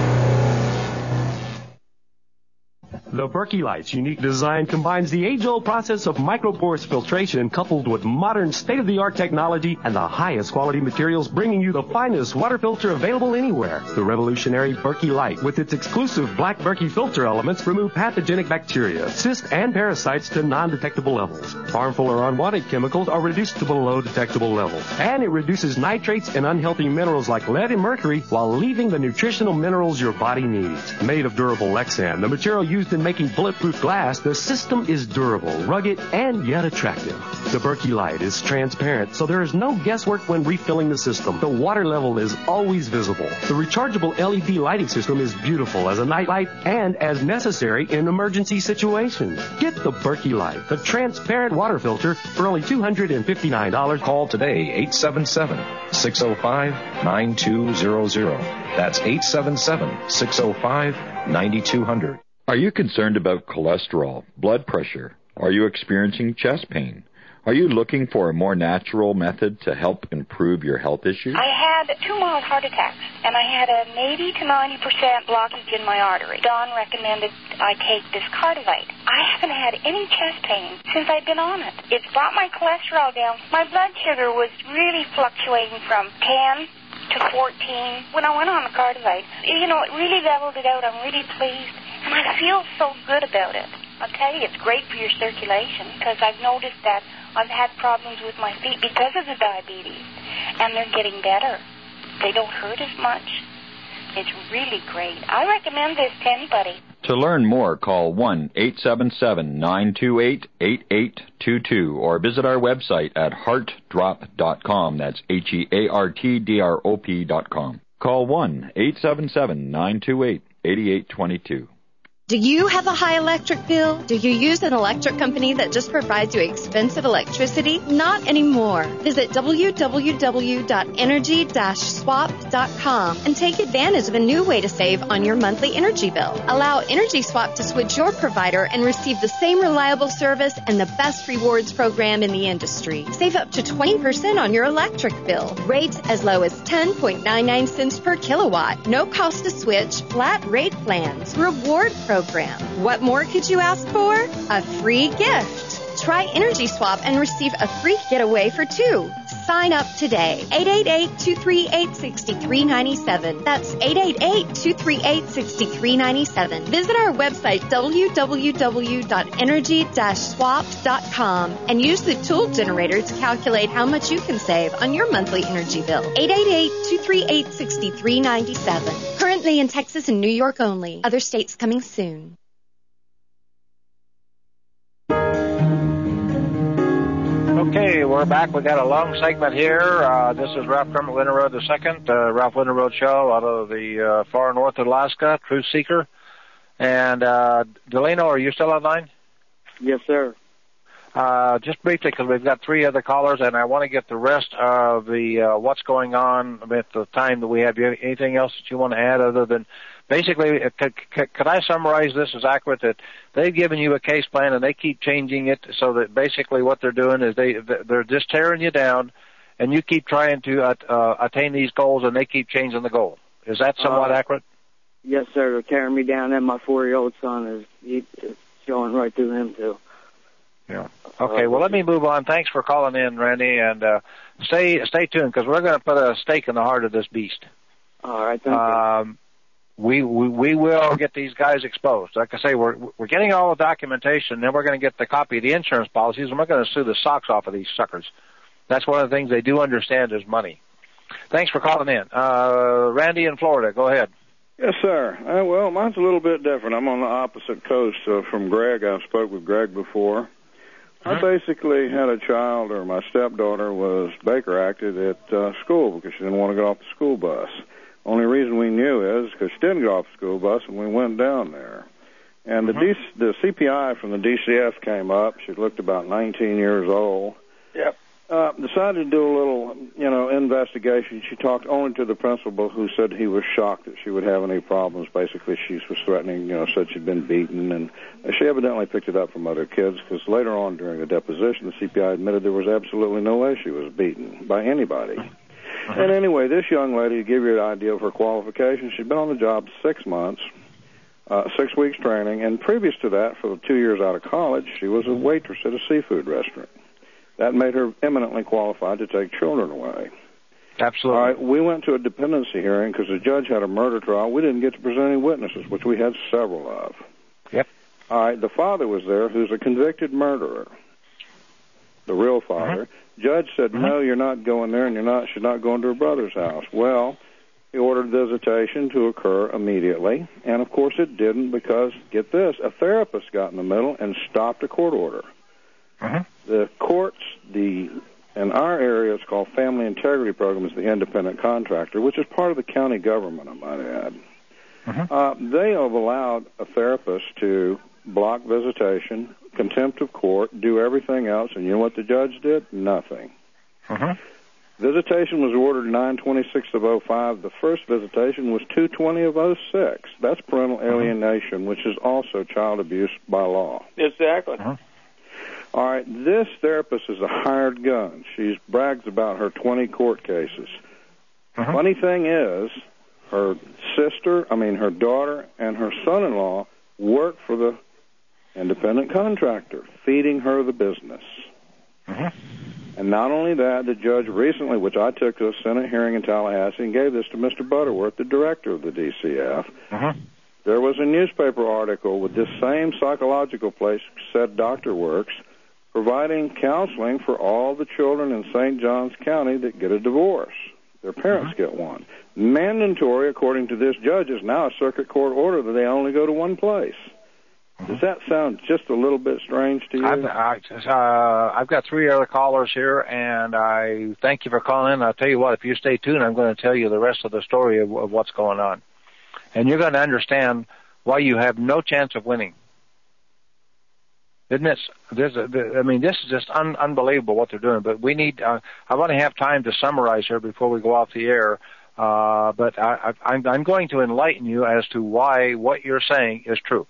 The Berkey Light's unique design combines the age-old process of micropores filtration coupled with modern state-of-the-art technology and the highest quality materials, bringing you the finest water filter available anywhere. The revolutionary Berkey Light, with its exclusive black Berkey filter elements, remove pathogenic bacteria, cysts, and parasites to non-detectable levels. Harmful or unwanted chemicals are reduced to below detectable levels. And it reduces nitrates and unhealthy minerals like lead and mercury while leaving the nutritional minerals your body needs. Made of durable Lexan, the material used in making bulletproof glass, the system is durable, rugged, and yet attractive. The Berkey Light is transparent, so there is no guesswork when refilling the system. The water level is always visible. The rechargeable L E D lighting system is beautiful as a night light and as necessary in emergency situations. Get the Berkey Light, the transparent water filter, for only two hundred fifty-nine dollars. Call today, eight seven seven, six oh five, nine two zero zero. That's eight seven seven, six oh five, nine two zero zero. Are you concerned about cholesterol, blood pressure? Are you experiencing chest pain? Are you looking for a more natural method to help improve your health issues? I had two mild heart attacks, and I had an eighty to ninety percent blockage in my artery. Don recommended I take this Cardivite. I haven't had any chest pain since I've been on it. It's brought my cholesterol down. My blood sugar was really fluctuating from ten to fourteen. When I went on the Cardivite, you know, it really leveled it out. I'm really pleased. And I feel so good about it. I'll tell you, it's great for your circulation because I've noticed that I've had problems with my feet because of the diabetes, and they're getting better. They don't hurt as much. It's really great. I recommend this to anybody. To learn more, call one eight seven seven, nine two eight, eight eight two two or visit our website at heart drop dot com. That's H E A R T D R O P dot com. Call one eight seven seven, nine two eight, eight eight two two. Do you have a high electric bill? Do you use an electric company that just provides you expensive electricity? Not anymore. Visit w w w dot energy dash swap dot com and take advantage of a new way to save on your monthly energy bill. Allow Energy Swap to switch your provider and receive the same reliable service and the best rewards program in the industry. Save up to twenty percent on your electric bill. Rates as low as ten point nine nine cents per kilowatt. No cost to switch. Flat rate plans. Reward program. What more could you ask for? A free gift. Try Energy Swap and receive a free getaway for two. Sign up today. eight eight eight, two three eight, six three nine seven. That's eight eight eight, two three eight, six three nine seven. Visit our website, w w w dot energy dash swap dot com, and use the tool generator to calculate how much you can save on your monthly energy bill. eight eight eight, two three eight, six three nine seven. Currently in Texas and New York only. Other states coming soon. Okay, we're back. We got a long segment here. Uh, this is Ralph Kermit Winterroad the second, uh, Ralph Winterroad Show out of the uh, far north of Alaska, Truth Seeker. And uh, Delano, are you still online? Yes, sir. Uh, just briefly, because we've got three other callers, and I want to get the rest of the uh, what's going on at the time that we have. Anything else that you want to add other than basically, could, could I summarize this as accurate that they've given you a case plan and they keep changing it so that basically what they're doing is they, they're just tearing you down and you keep trying to uh, uh, attain these goals and they keep changing the goal. Is that somewhat uh, accurate? Yes, sir. They're tearing me down, and my four-year-old son is he, it's showing right through him, too. Yeah. Okay, well, let me move on. Thanks for calling in, Randy, and uh, stay stay tuned because we're going to put a stake in the heart of this beast. All right, thank um, you. We, we we will get these guys exposed. Like I say, we're we're getting all the documentation, then we're going to get the copy of the insurance policies, and we're going to sue the socks off of these suckers. That's one of the things they do understand is money. Thanks for calling in. Uh, Randy in Florida, go ahead. Yes, sir. Uh, well, mine's a little bit different. I'm on the opposite coast uh, from Greg. I've spoke with Greg before. I basically had a child, or my stepdaughter was Baker acted at uh, school because she didn't want to get off the school bus. Only reason we knew is because she didn't get off the school bus, and we went down there. And mm-hmm. the D- the C P I from the D C F came up. She looked about nineteen years old. Yep. Uh, decided to do a little, you know, investigation. She talked only to the principal, who said he was shocked that she would have any problems. Basically, she was threatening, you know, said she'd been beaten, and she evidently picked it up from other kids, because later on during the deposition, the C P I admitted there was absolutely no way she was beaten by anybody. Uh-huh. And anyway, this young lady, to give you an idea of her qualifications, she'd been on the job six months, uh, six weeks training, and previous to that, for the two years out of college, she was a waitress at a seafood restaurant. That made her eminently qualified to take children away. Absolutely. All right, we went to a dependency hearing because the judge had a murder trial. We didn't get to present any witnesses, which we had several of. Yep. All right, the father was there, who's a convicted murderer, the real father. Mm-hmm. Judge said, mm-hmm. no, you're not going there, and you're not should not go into her brother's house. Well, he ordered visitation to occur immediately, and, of course, it didn't because, get this, a therapist got in the middle and stopped a court order. Uh-huh. The courts, the in our area, it's called Family Integrity Program, is the independent contractor, which is part of the county government, I might add. Uh-huh. Uh, they have allowed a therapist to block visitation, contempt of court, do everything else, and you know what the judge did? Nothing. Uh-huh. Visitation was ordered nine twenty-six of oh five. The first visitation was two twenty of oh six. That's parental alienation, which is also child abuse by law. Exactly. Uh-huh. All right, this therapist is a hired gun. She brags about her twenty court cases. Uh-huh. Funny thing is, her sister, I mean her daughter, and her son-in-law work for the independent contractor, feeding her the business. Uh-huh. And not only that, the judge recently, which I took to a Senate hearing in Tallahassee, and gave this to Mister Butterworth, the director of the D C F, uh-huh. there was a newspaper article with this same psychological place, said Doctor Works, providing counseling for all the children in Saint Johns County that get a divorce. Their parents uh-huh. get one. Mandatory, according to this judge, is now a circuit court order that they only go to one place. Uh-huh. Does that sound just a little bit strange to you? I've, I, uh, I've got three other callers here, and I thank you for calling in. I'll tell you what, if you stay tuned, I'm going to tell you the rest of the story of, of what's going on. And you're going to understand why you have no chance of winning. Isn't it? This, I mean, this is just un, unbelievable what they're doing. But we need. Uh, I want to have time to summarize here before we go off the air. Uh, but I, I, I'm, I'm going to enlighten you as to why what you're saying is true.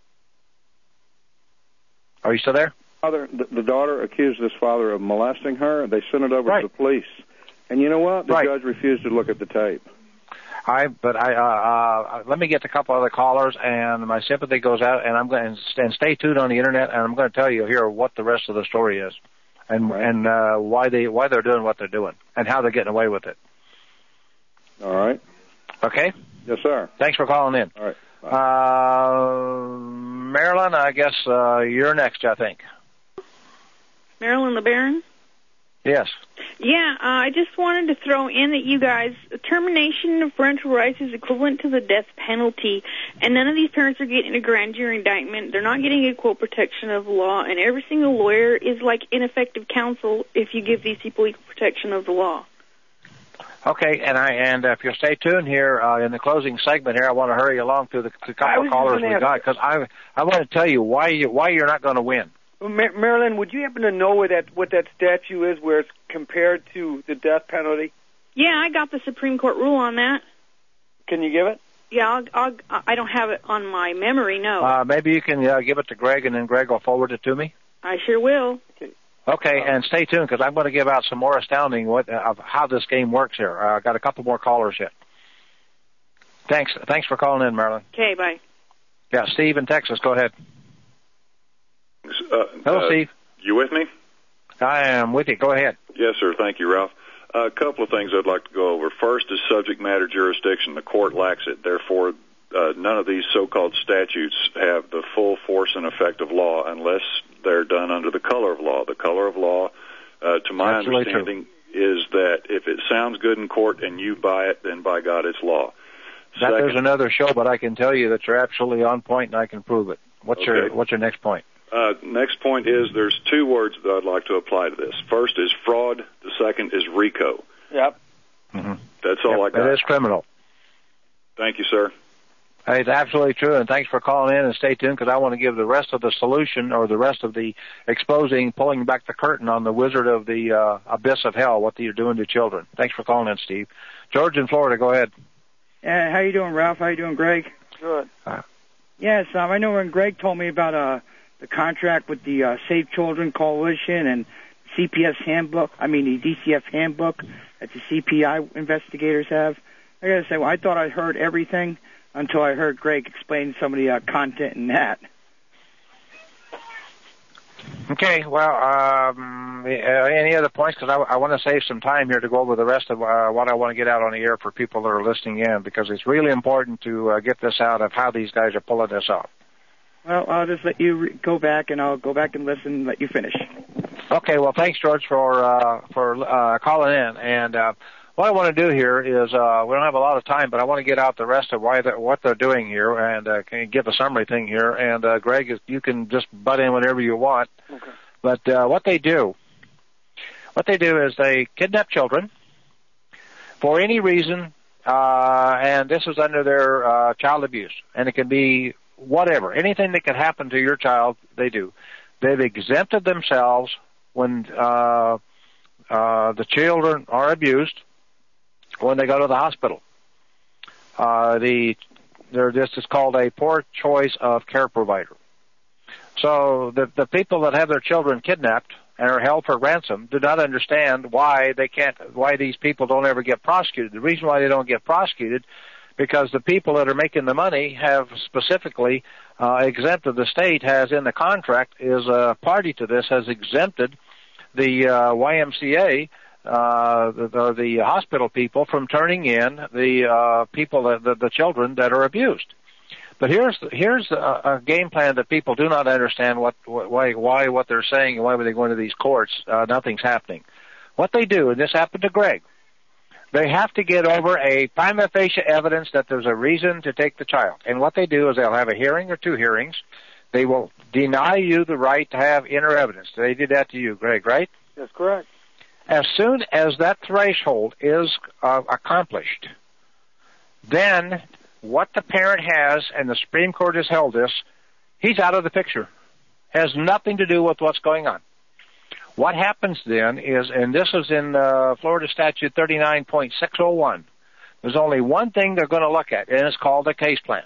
Are you still there? Father, the, the daughter accused this father of molesting her. They sent it over right. to the police. And you know what? The right. judge refused to look at the tape. I, but I, uh, uh, let me get a couple other callers, and my sympathy goes out, and I'm going to and stay tuned on the internet, and I'm going to tell you here what the rest of the story is, and right. and uh, why they why they're doing what they're doing, and how they're getting away with it. All right. Okay. Yes, sir. Thanks for calling in. All right. Bye. Uh, Marilyn, I guess uh, you're next. I think. Marilyn LeBaron? Yes. Yeah, uh, I just wanted to throw in that you guys, termination of parental rights is equivalent to the death penalty, and none of these parents are getting a grand jury indictment. They're not getting equal protection of the law, and every single lawyer is like ineffective counsel if you give these people equal protection of the law. Okay, and I and uh, if you'll stay tuned here uh, in the closing segment here, I want to hurry along through the, the couple of callers we got because I I want to tell you why you why you're not going to win. Well, Mar- Marilyn, would you happen to know where that what that statute is, where it's compared to the death penalty? Yeah, I got the Supreme Court rule on that. Can you give it? Yeah, I'll, I'll, I don't have it on my memory. No. Uh, maybe you can uh, give it to Greg, and then Greg will forward it to me. I sure will. Okay. Okay, and stay tuned because I'm going to give out some more astounding what, uh, of how this game works here. Uh, I've got a couple more callers yet. Thanks. Thanks for calling in, Marilyn. Okay, bye. Yeah, Steve in Texas, go ahead. Uh, Hello, uh, Steve. You with me? I am with you. Go ahead. Yes, sir. Thank you, Ralph. Uh, a couple of things I'd like to go over. First is subject matter jurisdiction. The court lacks it. Therefore, uh, none of these so-called statutes have the full force and effect of law unless they're done under the color of law. The color of law, uh, to my Absolutely understanding, true. is that if it sounds good in court and you buy it, then by God, it's law. That Second, there's another show, but I can tell you that you're absolutely on point, and I can prove it. What's okay. your What's your next point? Uh, next point is there's two words that I'd like to apply to this. First is fraud. The second is RICO. Yep. Mm-hmm. That's all yep, I got. That is criminal. Thank you, sir. It's absolutely true, and thanks for calling in, and stay tuned because I want to give the rest of the solution or the rest of the exposing, pulling back the curtain on the wizard of the uh, abyss of hell, what you're doing to children. Thanks for calling in, Steve. George in Florida, go ahead. Uh, how you doing, Ralph? How you doing, Greg? Good. Uh, yes, um, I know when Greg told me about uh, the contract with the uh, Save Children Coalition and C P S handbook, I mean the D C F handbook that the C P I investigators have. I gotta say, well, I thought I heard everything until I heard Greg explain some of the uh, content in that. Okay, well, um, uh, any other points? Because I, I want to save some time here to go over the rest of uh, what I want to get out on the air for people that are listening in, because it's really important to uh, get this out of how these guys are pulling this off. Well, I'll just let you re- go back, and I'll go back and listen and let you finish. Okay, well, thanks, George, for uh, for uh, calling in. And uh, what I want to do here is uh, we don't have a lot of time, but I want to get out the rest of why they're, what they're doing here and uh, can give a summary thing here. And, uh, Greg, you can just butt in whenever you want. Okay. But uh, what they do, what they do is they kidnap children for any reason, uh, and this is under their uh, child abuse. And it can be whatever, anything that can happen to your child, they do. They've exempted themselves when uh, uh, the children are abused when they go to the hospital. Uh, the there, this is called a poor choice of care provider. So the the people that have their children kidnapped and are held for ransom do not understand why they can't, why these people don't ever get prosecuted. The reason why they don't get prosecuted, because the people that are making the money have specifically uh, exempted, the state has in the contract, is a party to this, has exempted the uh, Y M C A, uh, the, the, the hospital people, from turning in the uh, people, that, the, the children that are abused. But here's here's a, a game plan that people do not understand what why why what they're saying and why were they going to these courts. Uh, nothing's happening. What they do, and this happened to Greg, they have to get over a prima facie evidence that there's a reason to take the child. And what they do is they'll have a hearing or two hearings. They will deny you the right to have inner evidence. They did that to you, Greg, right? That's correct. As soon as that threshold is uh, accomplished, then what the parent has, and the Supreme Court has held this, he's out of the picture. Has nothing to do with what's going on. What happens then is, and this is in uh, Florida Statute thirty-nine point six oh one, there's only one thing they're going to look at, and it's called a case plan.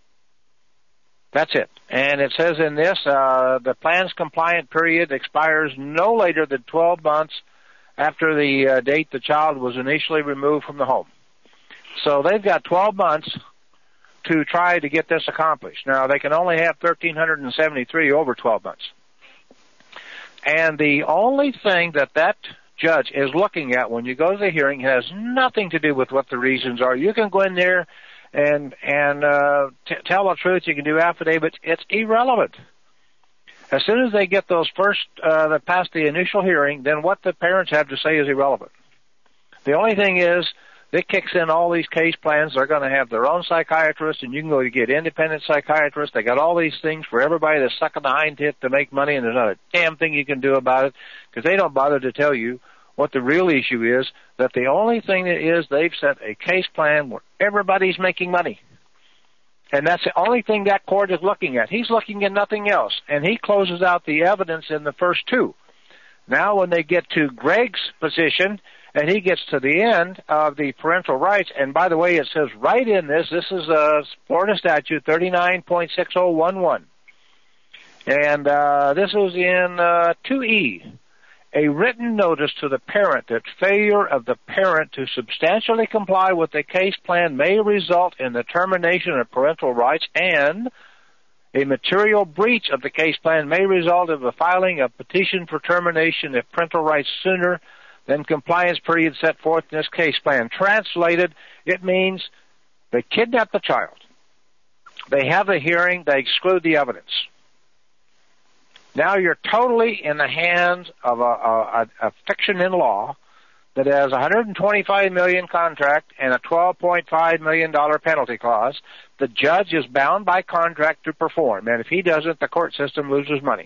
That's it. And it says in this, uh, the plan's compliant period expires no later than twelve months after the uh, date the child was initially removed from the home. So they've got twelve months to try to get this accomplished. Now, they can only have one thousand three hundred seventy-three over twelve months. And the only thing that that judge is looking at when you go to the hearing has nothing to do with what the reasons are. You can go in there and and uh, t- tell the truth. You can do affidavits. It's irrelevant. As soon as they get those first, uh, that pass the initial hearing, then what the parents have to say is irrelevant. The only thing is, it kicks in all these case plans. They're going to have their own psychiatrist, and you can go to get independent psychiatrists. They got all these things for everybody that's sucking the hind tit to make money, and there's not a damn thing you can do about it because they don't bother to tell you what the real issue is, that the only thing that is they've set a case plan where everybody's making money. And that's the only thing that court is looking at. He's looking at nothing else, and he closes out the evidence in the first two. Now when they get to Greg's position, and he gets to the end of the parental rights, and by the way, it says right in this, this is uh, Florida Statute thirty-nine point six oh one one. And uh, this is in uh, two E. A written notice to the parent that failure of the parent to substantially comply with the case plan may result in the termination of parental rights, and a material breach of the case plan may result in the filing of petition for termination of parental rights sooner than compliance period set forth in this case plan. Translated, it means they kidnap the child. They have a hearing. They exclude the evidence. Now you're totally in the hands of a, a, a fiction in law that has a one hundred twenty-five million dollars contract and a twelve point five million dollars penalty clause. The judge is bound by contract to perform, and if he doesn't, the court system loses money.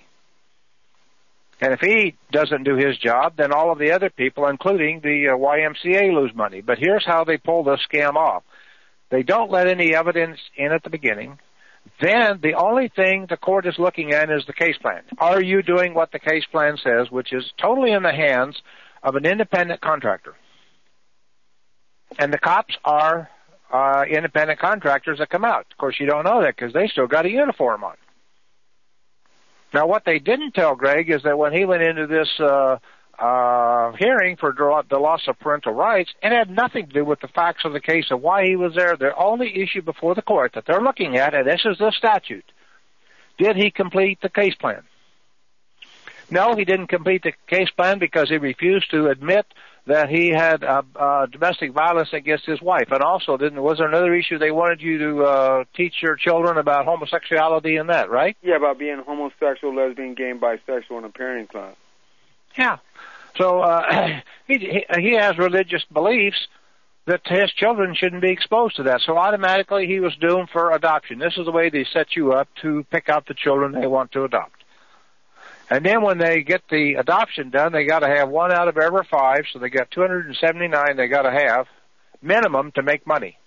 And if he doesn't do his job, then all of the other people, including the uh, Y M C A, lose money. But here's how they pull this scam off. They don't let any evidence in at the beginning. Then the only thing the court is looking at is the case plan. Are you doing what the case plan says, which is totally in the hands of an independent contractor? And the cops are uh, independent contractors that come out. Of course, you don't know that because they still got a uniform on. Now, what they didn't tell Greg is that when he went into this uh, uh, hearing for the loss of parental rights, it had nothing to do with the facts of the case of why he was there. The only issue before the court that they're looking at, and this is the statute, did he complete the case plan? No, he didn't complete the case plan because he refused to admit that he had uh, uh, domestic violence against his wife. And also, didn't was there another issue they wanted you to uh, teach your children about homosexuality and that, right? Yeah, about being homosexual, lesbian, gay, bisexual in a parenting class. Yeah. So uh, he, he he has religious beliefs that his children shouldn't be exposed to that. So automatically he was doomed for adoption. This is the way they set you up to pick out the children they want to adopt. And then when they get the adoption done, they got to have one out of every five, so they got two hundred seventy-nine they got to have, minimum, to make money.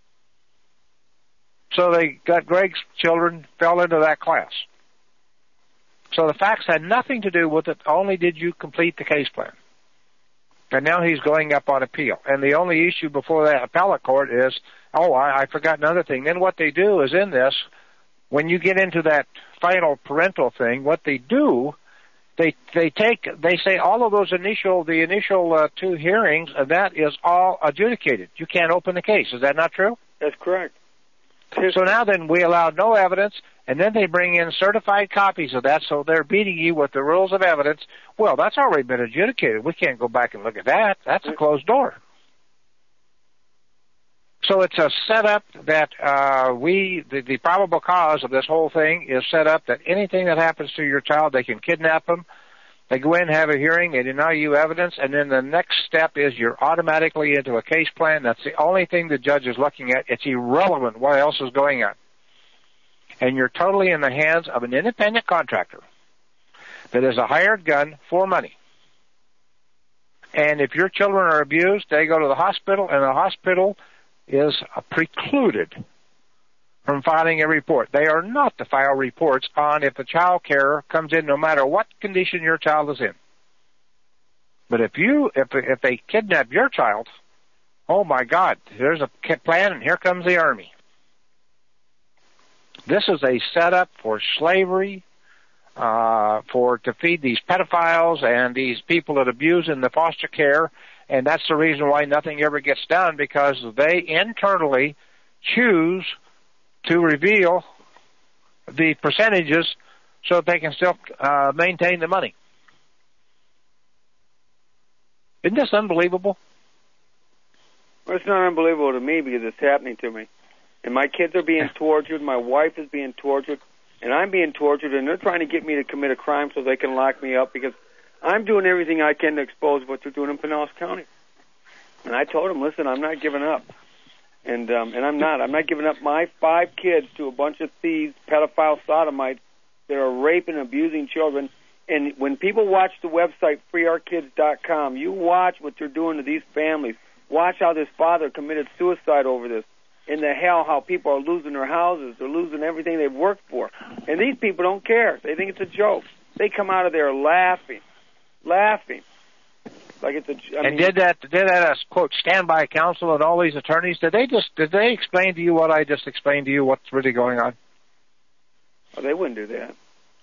So they got Greg's children fell into that class. So the facts had nothing to do with it, only did you complete the case plan. And now he's going up on appeal. And the only issue before that appellate court is, oh, I, I forgot another thing. Then what they do is in this, when you get into that final parental thing, what they do, they they take, they say all of those initial, the initial uh, two hearings, uh, that is all adjudicated. You can't open the case. Is that not true? That's correct. So now then we allow no evidence, and then they bring in certified copies of that, so they're beating you with the rules of evidence. Well, that's already been adjudicated. We can't go back and look at that. That's a closed door. So it's a setup that uh, we, the, the probable cause of this whole thing is set up that anything that happens to your child, they can kidnap them. They go in, have a hearing, they deny you evidence, and then the next step is you're automatically into a case plan. That's the only thing the judge is looking at. It's irrelevant what else is going on. And you're totally in the hands of an independent contractor that is a hired gun for money. And if your children are abused, they go to the hospital, and the hospital is precluded from filing a report. They are not to file reports on if the child care comes in, no matter what condition your child is in. But if you, if if they kidnap your child, oh my God, there's a plan, and here comes the army. This is a setup for slavery, uh, for to feed these pedophiles and these people that abuse in the foster care. And that's the reason why nothing ever gets done, because they internally choose to reveal the percentages so that they can still uh, maintain the money. Isn't this unbelievable? Well, it's not unbelievable to me because it's happening to me. And my kids are being tortured, my wife is being tortured, and I'm being tortured, and they're trying to get me to commit a crime so they can lock me up because I'm doing everything I can to expose what they're doing in Pinellas County. And I told them, listen, I'm not giving up. And um, and I'm not. I'm not giving up my five kids to a bunch of thieves, pedophile sodomites that are raping and abusing children. And when people watch the website free our kids dot com, you watch what they're doing to these families. Watch how this father committed suicide over this. In the hell, how people are losing their houses. They're losing everything they've worked for. And these people don't care. They think it's a joke. They come out of there laughing. Laughing. Like it's a, I and mean, did that, did that, uh, quote, standby counsel and all these attorneys, did they just, did they explain to you what I just explained to you, what's really going on? Well, they wouldn't do that.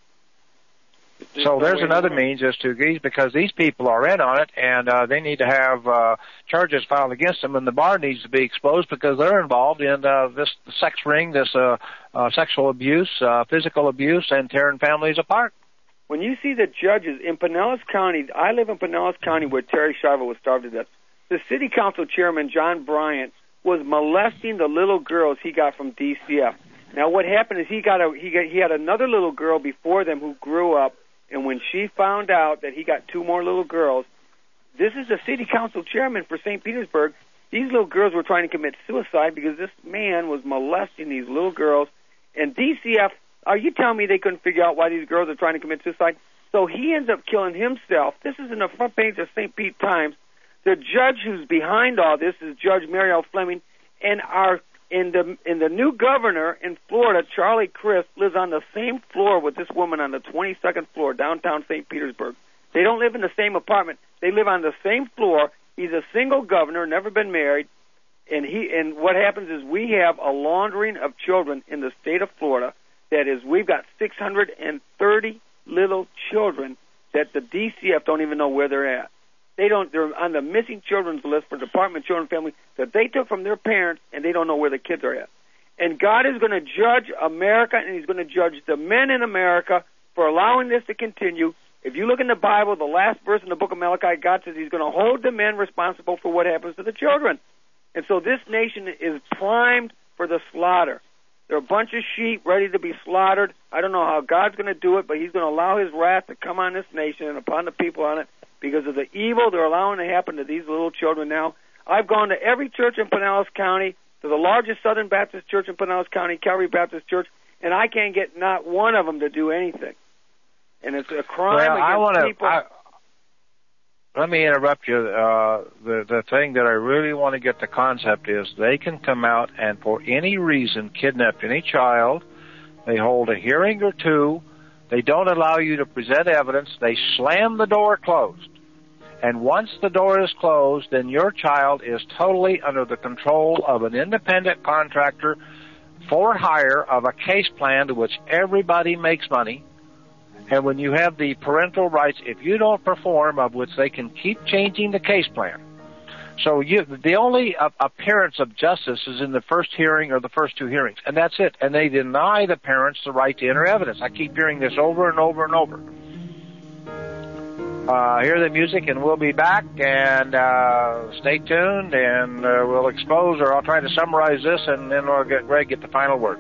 So there's another means as to these, because these people are in on it, and uh, they need to have uh, charges filed against them, and the bar needs to be exposed because they're involved in uh, this sex ring, this uh, uh, sexual abuse, uh, physical abuse, and tearing families apart. When you see the judges in Pinellas County, I live in Pinellas County where Terry Shiver was starved to death. The city council chairman, John Bryant, was molesting the little girls he got from D C F. Now what happened is he got a he got, he had another little girl before them who grew up. And when she found out that he got two more little girls, this is the city council chairman for Saint Petersburg. These little girls were trying to commit suicide because this man was molesting these little girls. And D C F, are you telling me they couldn't figure out why these girls are trying to commit suicide? So he ends up killing himself. This is in the front page of Saint Pete Times. The judge who's behind all this is Judge Mariel Fleming. And our in the in the new governor in Florida, Charlie Crist, lives on the same floor with this woman on the twenty-second floor, downtown Saint Petersburg. They don't live in the same apartment. They live on the same floor. He's a single governor, never been married, and he and what happens is we have a laundering of children in the state of Florida. That is, we've got six hundred thirty little children that the D C F don't even know where they're at. They don't. They're on the missing children's list for Department of Children and Family that they took from their parents, and they don't know where the kids are at. And God is going to judge America, and He's going to judge the men in America for allowing this to continue. If you look in the Bible, the last verse in the book of Malachi, God says He's going to hold the men responsible for what happens to the children. And so this nation is primed for the slaughter. They're a bunch of sheep ready to be slaughtered. I don't know how God's going to do it, but He's going to allow His wrath to come on this nation and upon the people on it because of the evil they're allowing to happen to these little children now. I've gone to every church in Pinellas County, to the largest Southern Baptist church in Pinellas County, Calvary Baptist Church, and I can't get not one of them to do anything. And it's a crime well, against I wanna, people. I, let me interrupt you. Uh, the, the thing that I really want to get the concept is they can come out and for any reason kidnap any child. They hold a hearing or two. They don't allow you to present evidence. They slam the door closed. And once the door is closed, then your child is totally under the control of an independent contractor for hire of a case plan to which everybody makes money. And when you have the parental rights, if you don't perform, of which they can keep changing the case plan. So you, the only uh, appearance of justice is in the first hearing or the first two hearings, and that's it. And they deny the parents the right to enter evidence. I keep hearing this over and over and over. Uh, hear the music, and we'll be back, and uh, stay tuned, and uh, we'll expose, or I'll try to summarize this, and then we'll get Greg get the final word.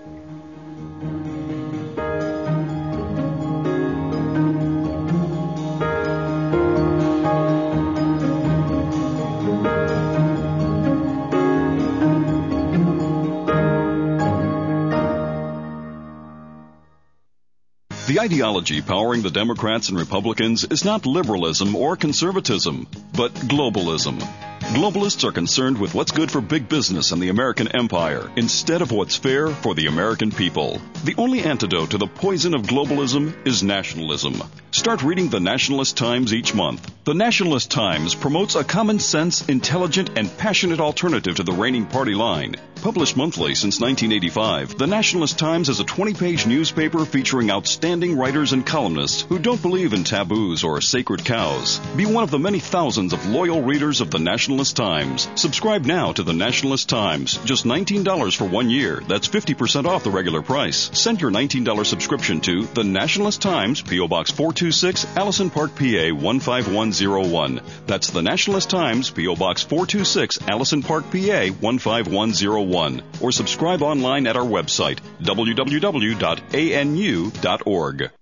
The ideology powering the Democrats and Republicans is not liberalism or conservatism, but globalism. Globalists are concerned with what's good for big business and the American empire instead of what's fair for the American people. The only antidote to the poison of globalism is nationalism. Start reading the Nationalist Times each month. The Nationalist Times promotes a common sense, intelligent, and passionate alternative to the reigning party line. Published monthly since nineteen eighty-five, the Nationalist Times is a twenty-page newspaper featuring outstanding writers and columnists who don't believe in taboos or sacred cows. Be one of the many thousands of loyal readers of the Nationalist Times. Subscribe now to the Nationalist Times. Just nineteen dollars for one year. That's fifty percent off the regular price. Send your nineteen dollars subscription to the Nationalist Times, P O. Box four two six, Allison Park, P A one five one zero one. That's the Nationalist Times, P O. Box four two six, Allison Park, P A one five one zero one. Or subscribe online at our website, w w w dot a n u dot org.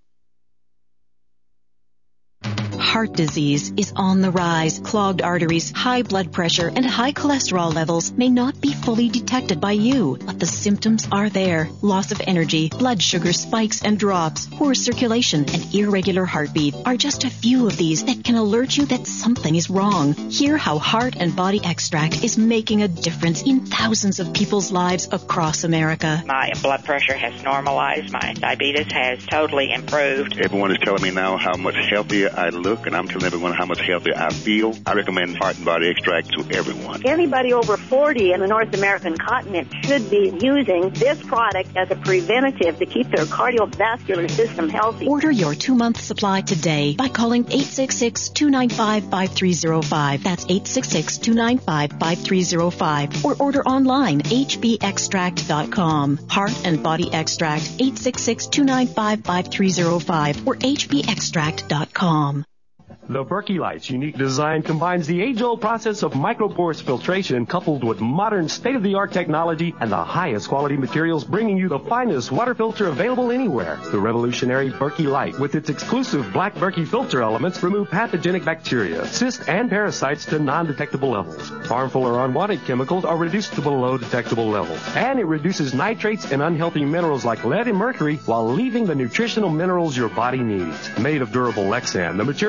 Heart disease is on the rise. Clogged arteries, high blood pressure, and high cholesterol levels may not be fully detected by you, but the symptoms are there. Loss of energy, blood sugar spikes and drops, poor circulation, and irregular heartbeat are just a few of these that can alert you that something is wrong. Hear how Heart and Body Extract is making a difference in thousands of people's lives across America. My blood pressure has normalized. My diabetes has totally improved. Everyone is telling me now how much healthier I look, and I'm telling everyone how much healthier I feel. I recommend Heart and Body Extract to everyone. Anybody over forty in the North American continent should be using this product as a preventative to keep their cardiovascular system healthy. Order your two-month supply today by calling eight six six, two nine five, five three zero five. That's eight six six, two nine five, five three zero five. Or order online, h b extract dot com. Heart and Body Extract, eight six six, two nine five, five three zero five or h b extract dot com. The Berkey Light's unique design combines the age-old process of microporous filtration coupled with modern state-of-the-art technology and the highest quality materials, bringing you the finest water filter available anywhere. The revolutionary Berkey Light, with its exclusive black Berkey filter elements, remove pathogenic bacteria, cysts, and parasites to non-detectable levels. Harmful or unwanted chemicals are reduced to below detectable levels. And it reduces nitrates and unhealthy minerals like lead and mercury while leaving the nutritional minerals your body needs. Made of durable Lexan, the material used in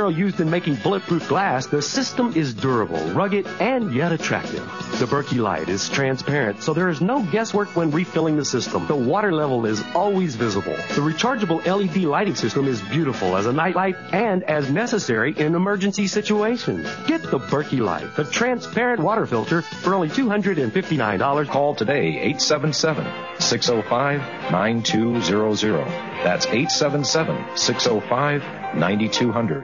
than making bulletproof glass, the system is durable, rugged, and yet attractive. The Berkey Light is transparent, so there is no guesswork when refilling the system. The water level is always visible. The rechargeable L E D lighting system is beautiful as a night light and as necessary in emergency situations. Get the Berkey Light, the transparent water filter, for only two hundred fifty-nine dollars. Call today, eight seven seven, six oh five, nine two zero zero. That's eight seven seven, six oh five, nine two hundred.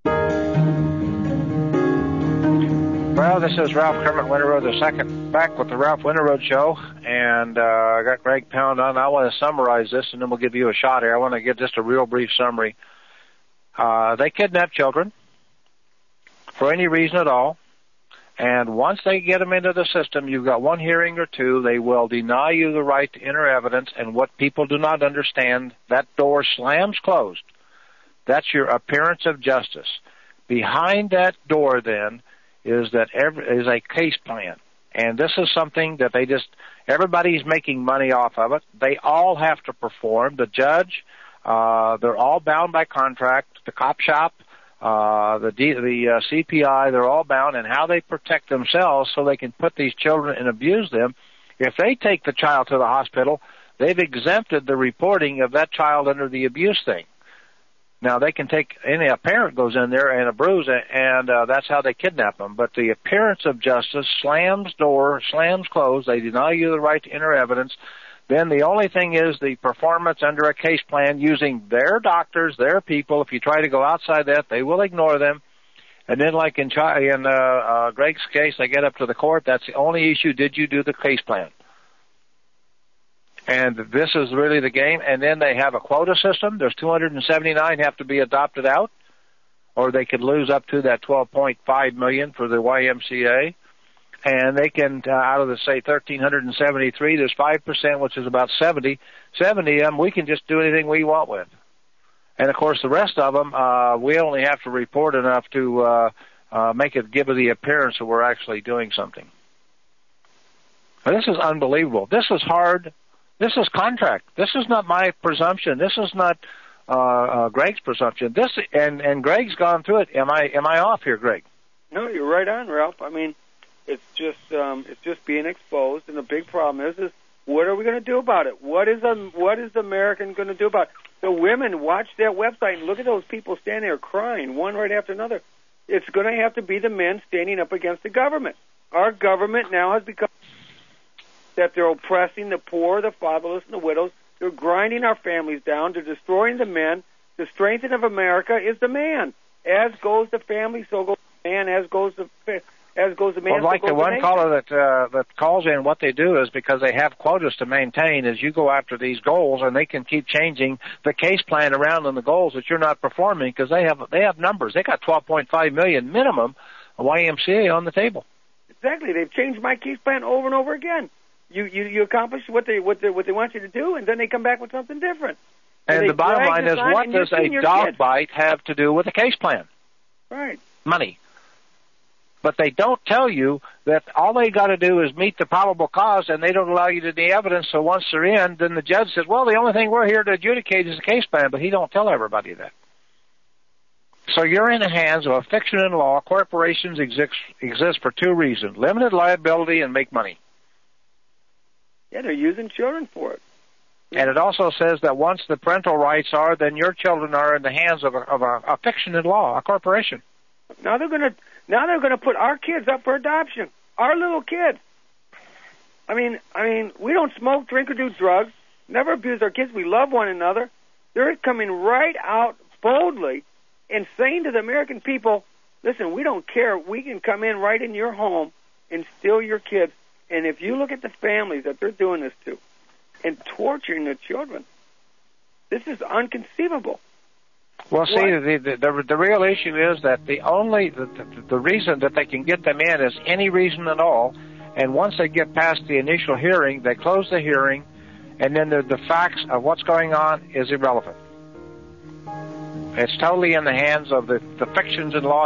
Well, this is Ralph Kermit Winterroad the second, back with the Ralph Winterroad Show, and uh, I got Greg Pound on. I want to summarize this, and then we'll give you a shot here. I want to get just a real brief summary. Uh, they kidnap children for any reason at all, and once they get them into the system, you've got one hearing or two, they will deny you the right to enter evidence, and what people do not understand, that door slams closed. That's your appearance of justice. Behind that door, then, is that every, is a case plan. And this is something that they just, everybody's making money off of it. They all have to perform. The judge, uh, they're all bound by contract. The cop shop, uh, the D, the uh, C P I, they're all bound, and how they protect themselves so they can put these children and abuse them. If they take the child to the hospital, they've exempted the reporting of that child under the abuse thing. Now, they can take, any a parent goes in there and a bruise, and uh, that's how they kidnap them. But the appearance of justice slams door, slams closed. They deny you the right to enter evidence. Then the only thing is the performance under a case plan using their doctors, their people. If you try to go outside that, they will ignore them. And then like in, in uh, uh, Greg's case, they get up to the court. That's the only issue. Did you do the case plan? And this is really the game. And then they have a quota system. There's two hundred seventy-nine have to be adopted out, or they could lose up to that twelve point five million dollars for the Y M C A. And they can, uh, out of the, say, one thousand three hundred seventy-three, there's five percent, which is about seventy. seventy of them, we can just do anything we want with. And, of course, the rest of them, uh, we only have to report enough to uh, uh, make it give it the appearance that we're actually doing something. Now, this is unbelievable. This is hard. This is contract. This is not my presumption. This is not uh, uh, Greg's presumption. This and and Greg's gone through it. Am I am I off here, Greg? No, you're right on, Ralph. I mean, it's just um, it's just being exposed, and the big problem is is what are we going to do about it? What is a what is the American going to do about it? The women watch that website and look at those people standing there crying, one right after another. It's going to have to be the men standing up against the government. Our government now has become that they're oppressing the poor, the fatherless, and the widows. They're grinding our families down. They're destroying the men. The strength of America is the man. As goes the family, so goes the man. As goes the as goes the man. Well, like so the goes one the caller that uh, that calls in, what they do is because they have quotas to maintain. Is you go after these goals, and they can keep changing the case plan around on the goals that you're not performing because they have they have numbers. They got twelve point five million minimum Y M C A on the table. Exactly. They've changed my case plan over and over again. You, you you accomplish what they what they what they want you to do, and then they come back with something different. And, and the bottom line is, what does a dog bite have to do with a case plan? Right. Money. But they don't tell you that all they got to do is meet the probable cause, and they don't allow you to the evidence. So once they're in, then the judge says, "Well, the only thing we're here to adjudicate is the case plan," but he don't tell everybody that. So you're in the hands of a fiction in law. Corporations exist exist for two reasons: limited liability and make money. Yeah, they're using children for it. And it also says that once the parental rights are, then your children are in the hands of a, of a, a fiction in law, a corporation. Now they're going to now they're going to put our kids up for adoption. Our little kids. I mean, I mean, we don't smoke, drink, or do drugs. Never abuse our kids. We love one another. They're coming right out boldly and saying to the American people, "Listen, we don't care. We can come in right in your home and steal your kids." And if you look at the families that they're doing this to and torturing the children, this is unconceivable. Well, see, the, the the the real issue is that the only the, the, the reason that they can get them in is any reason at all, and once they get past the initial hearing, they close the hearing, and then the, the facts of what's going on is irrelevant. It's totally in the hands of the, the fictions in law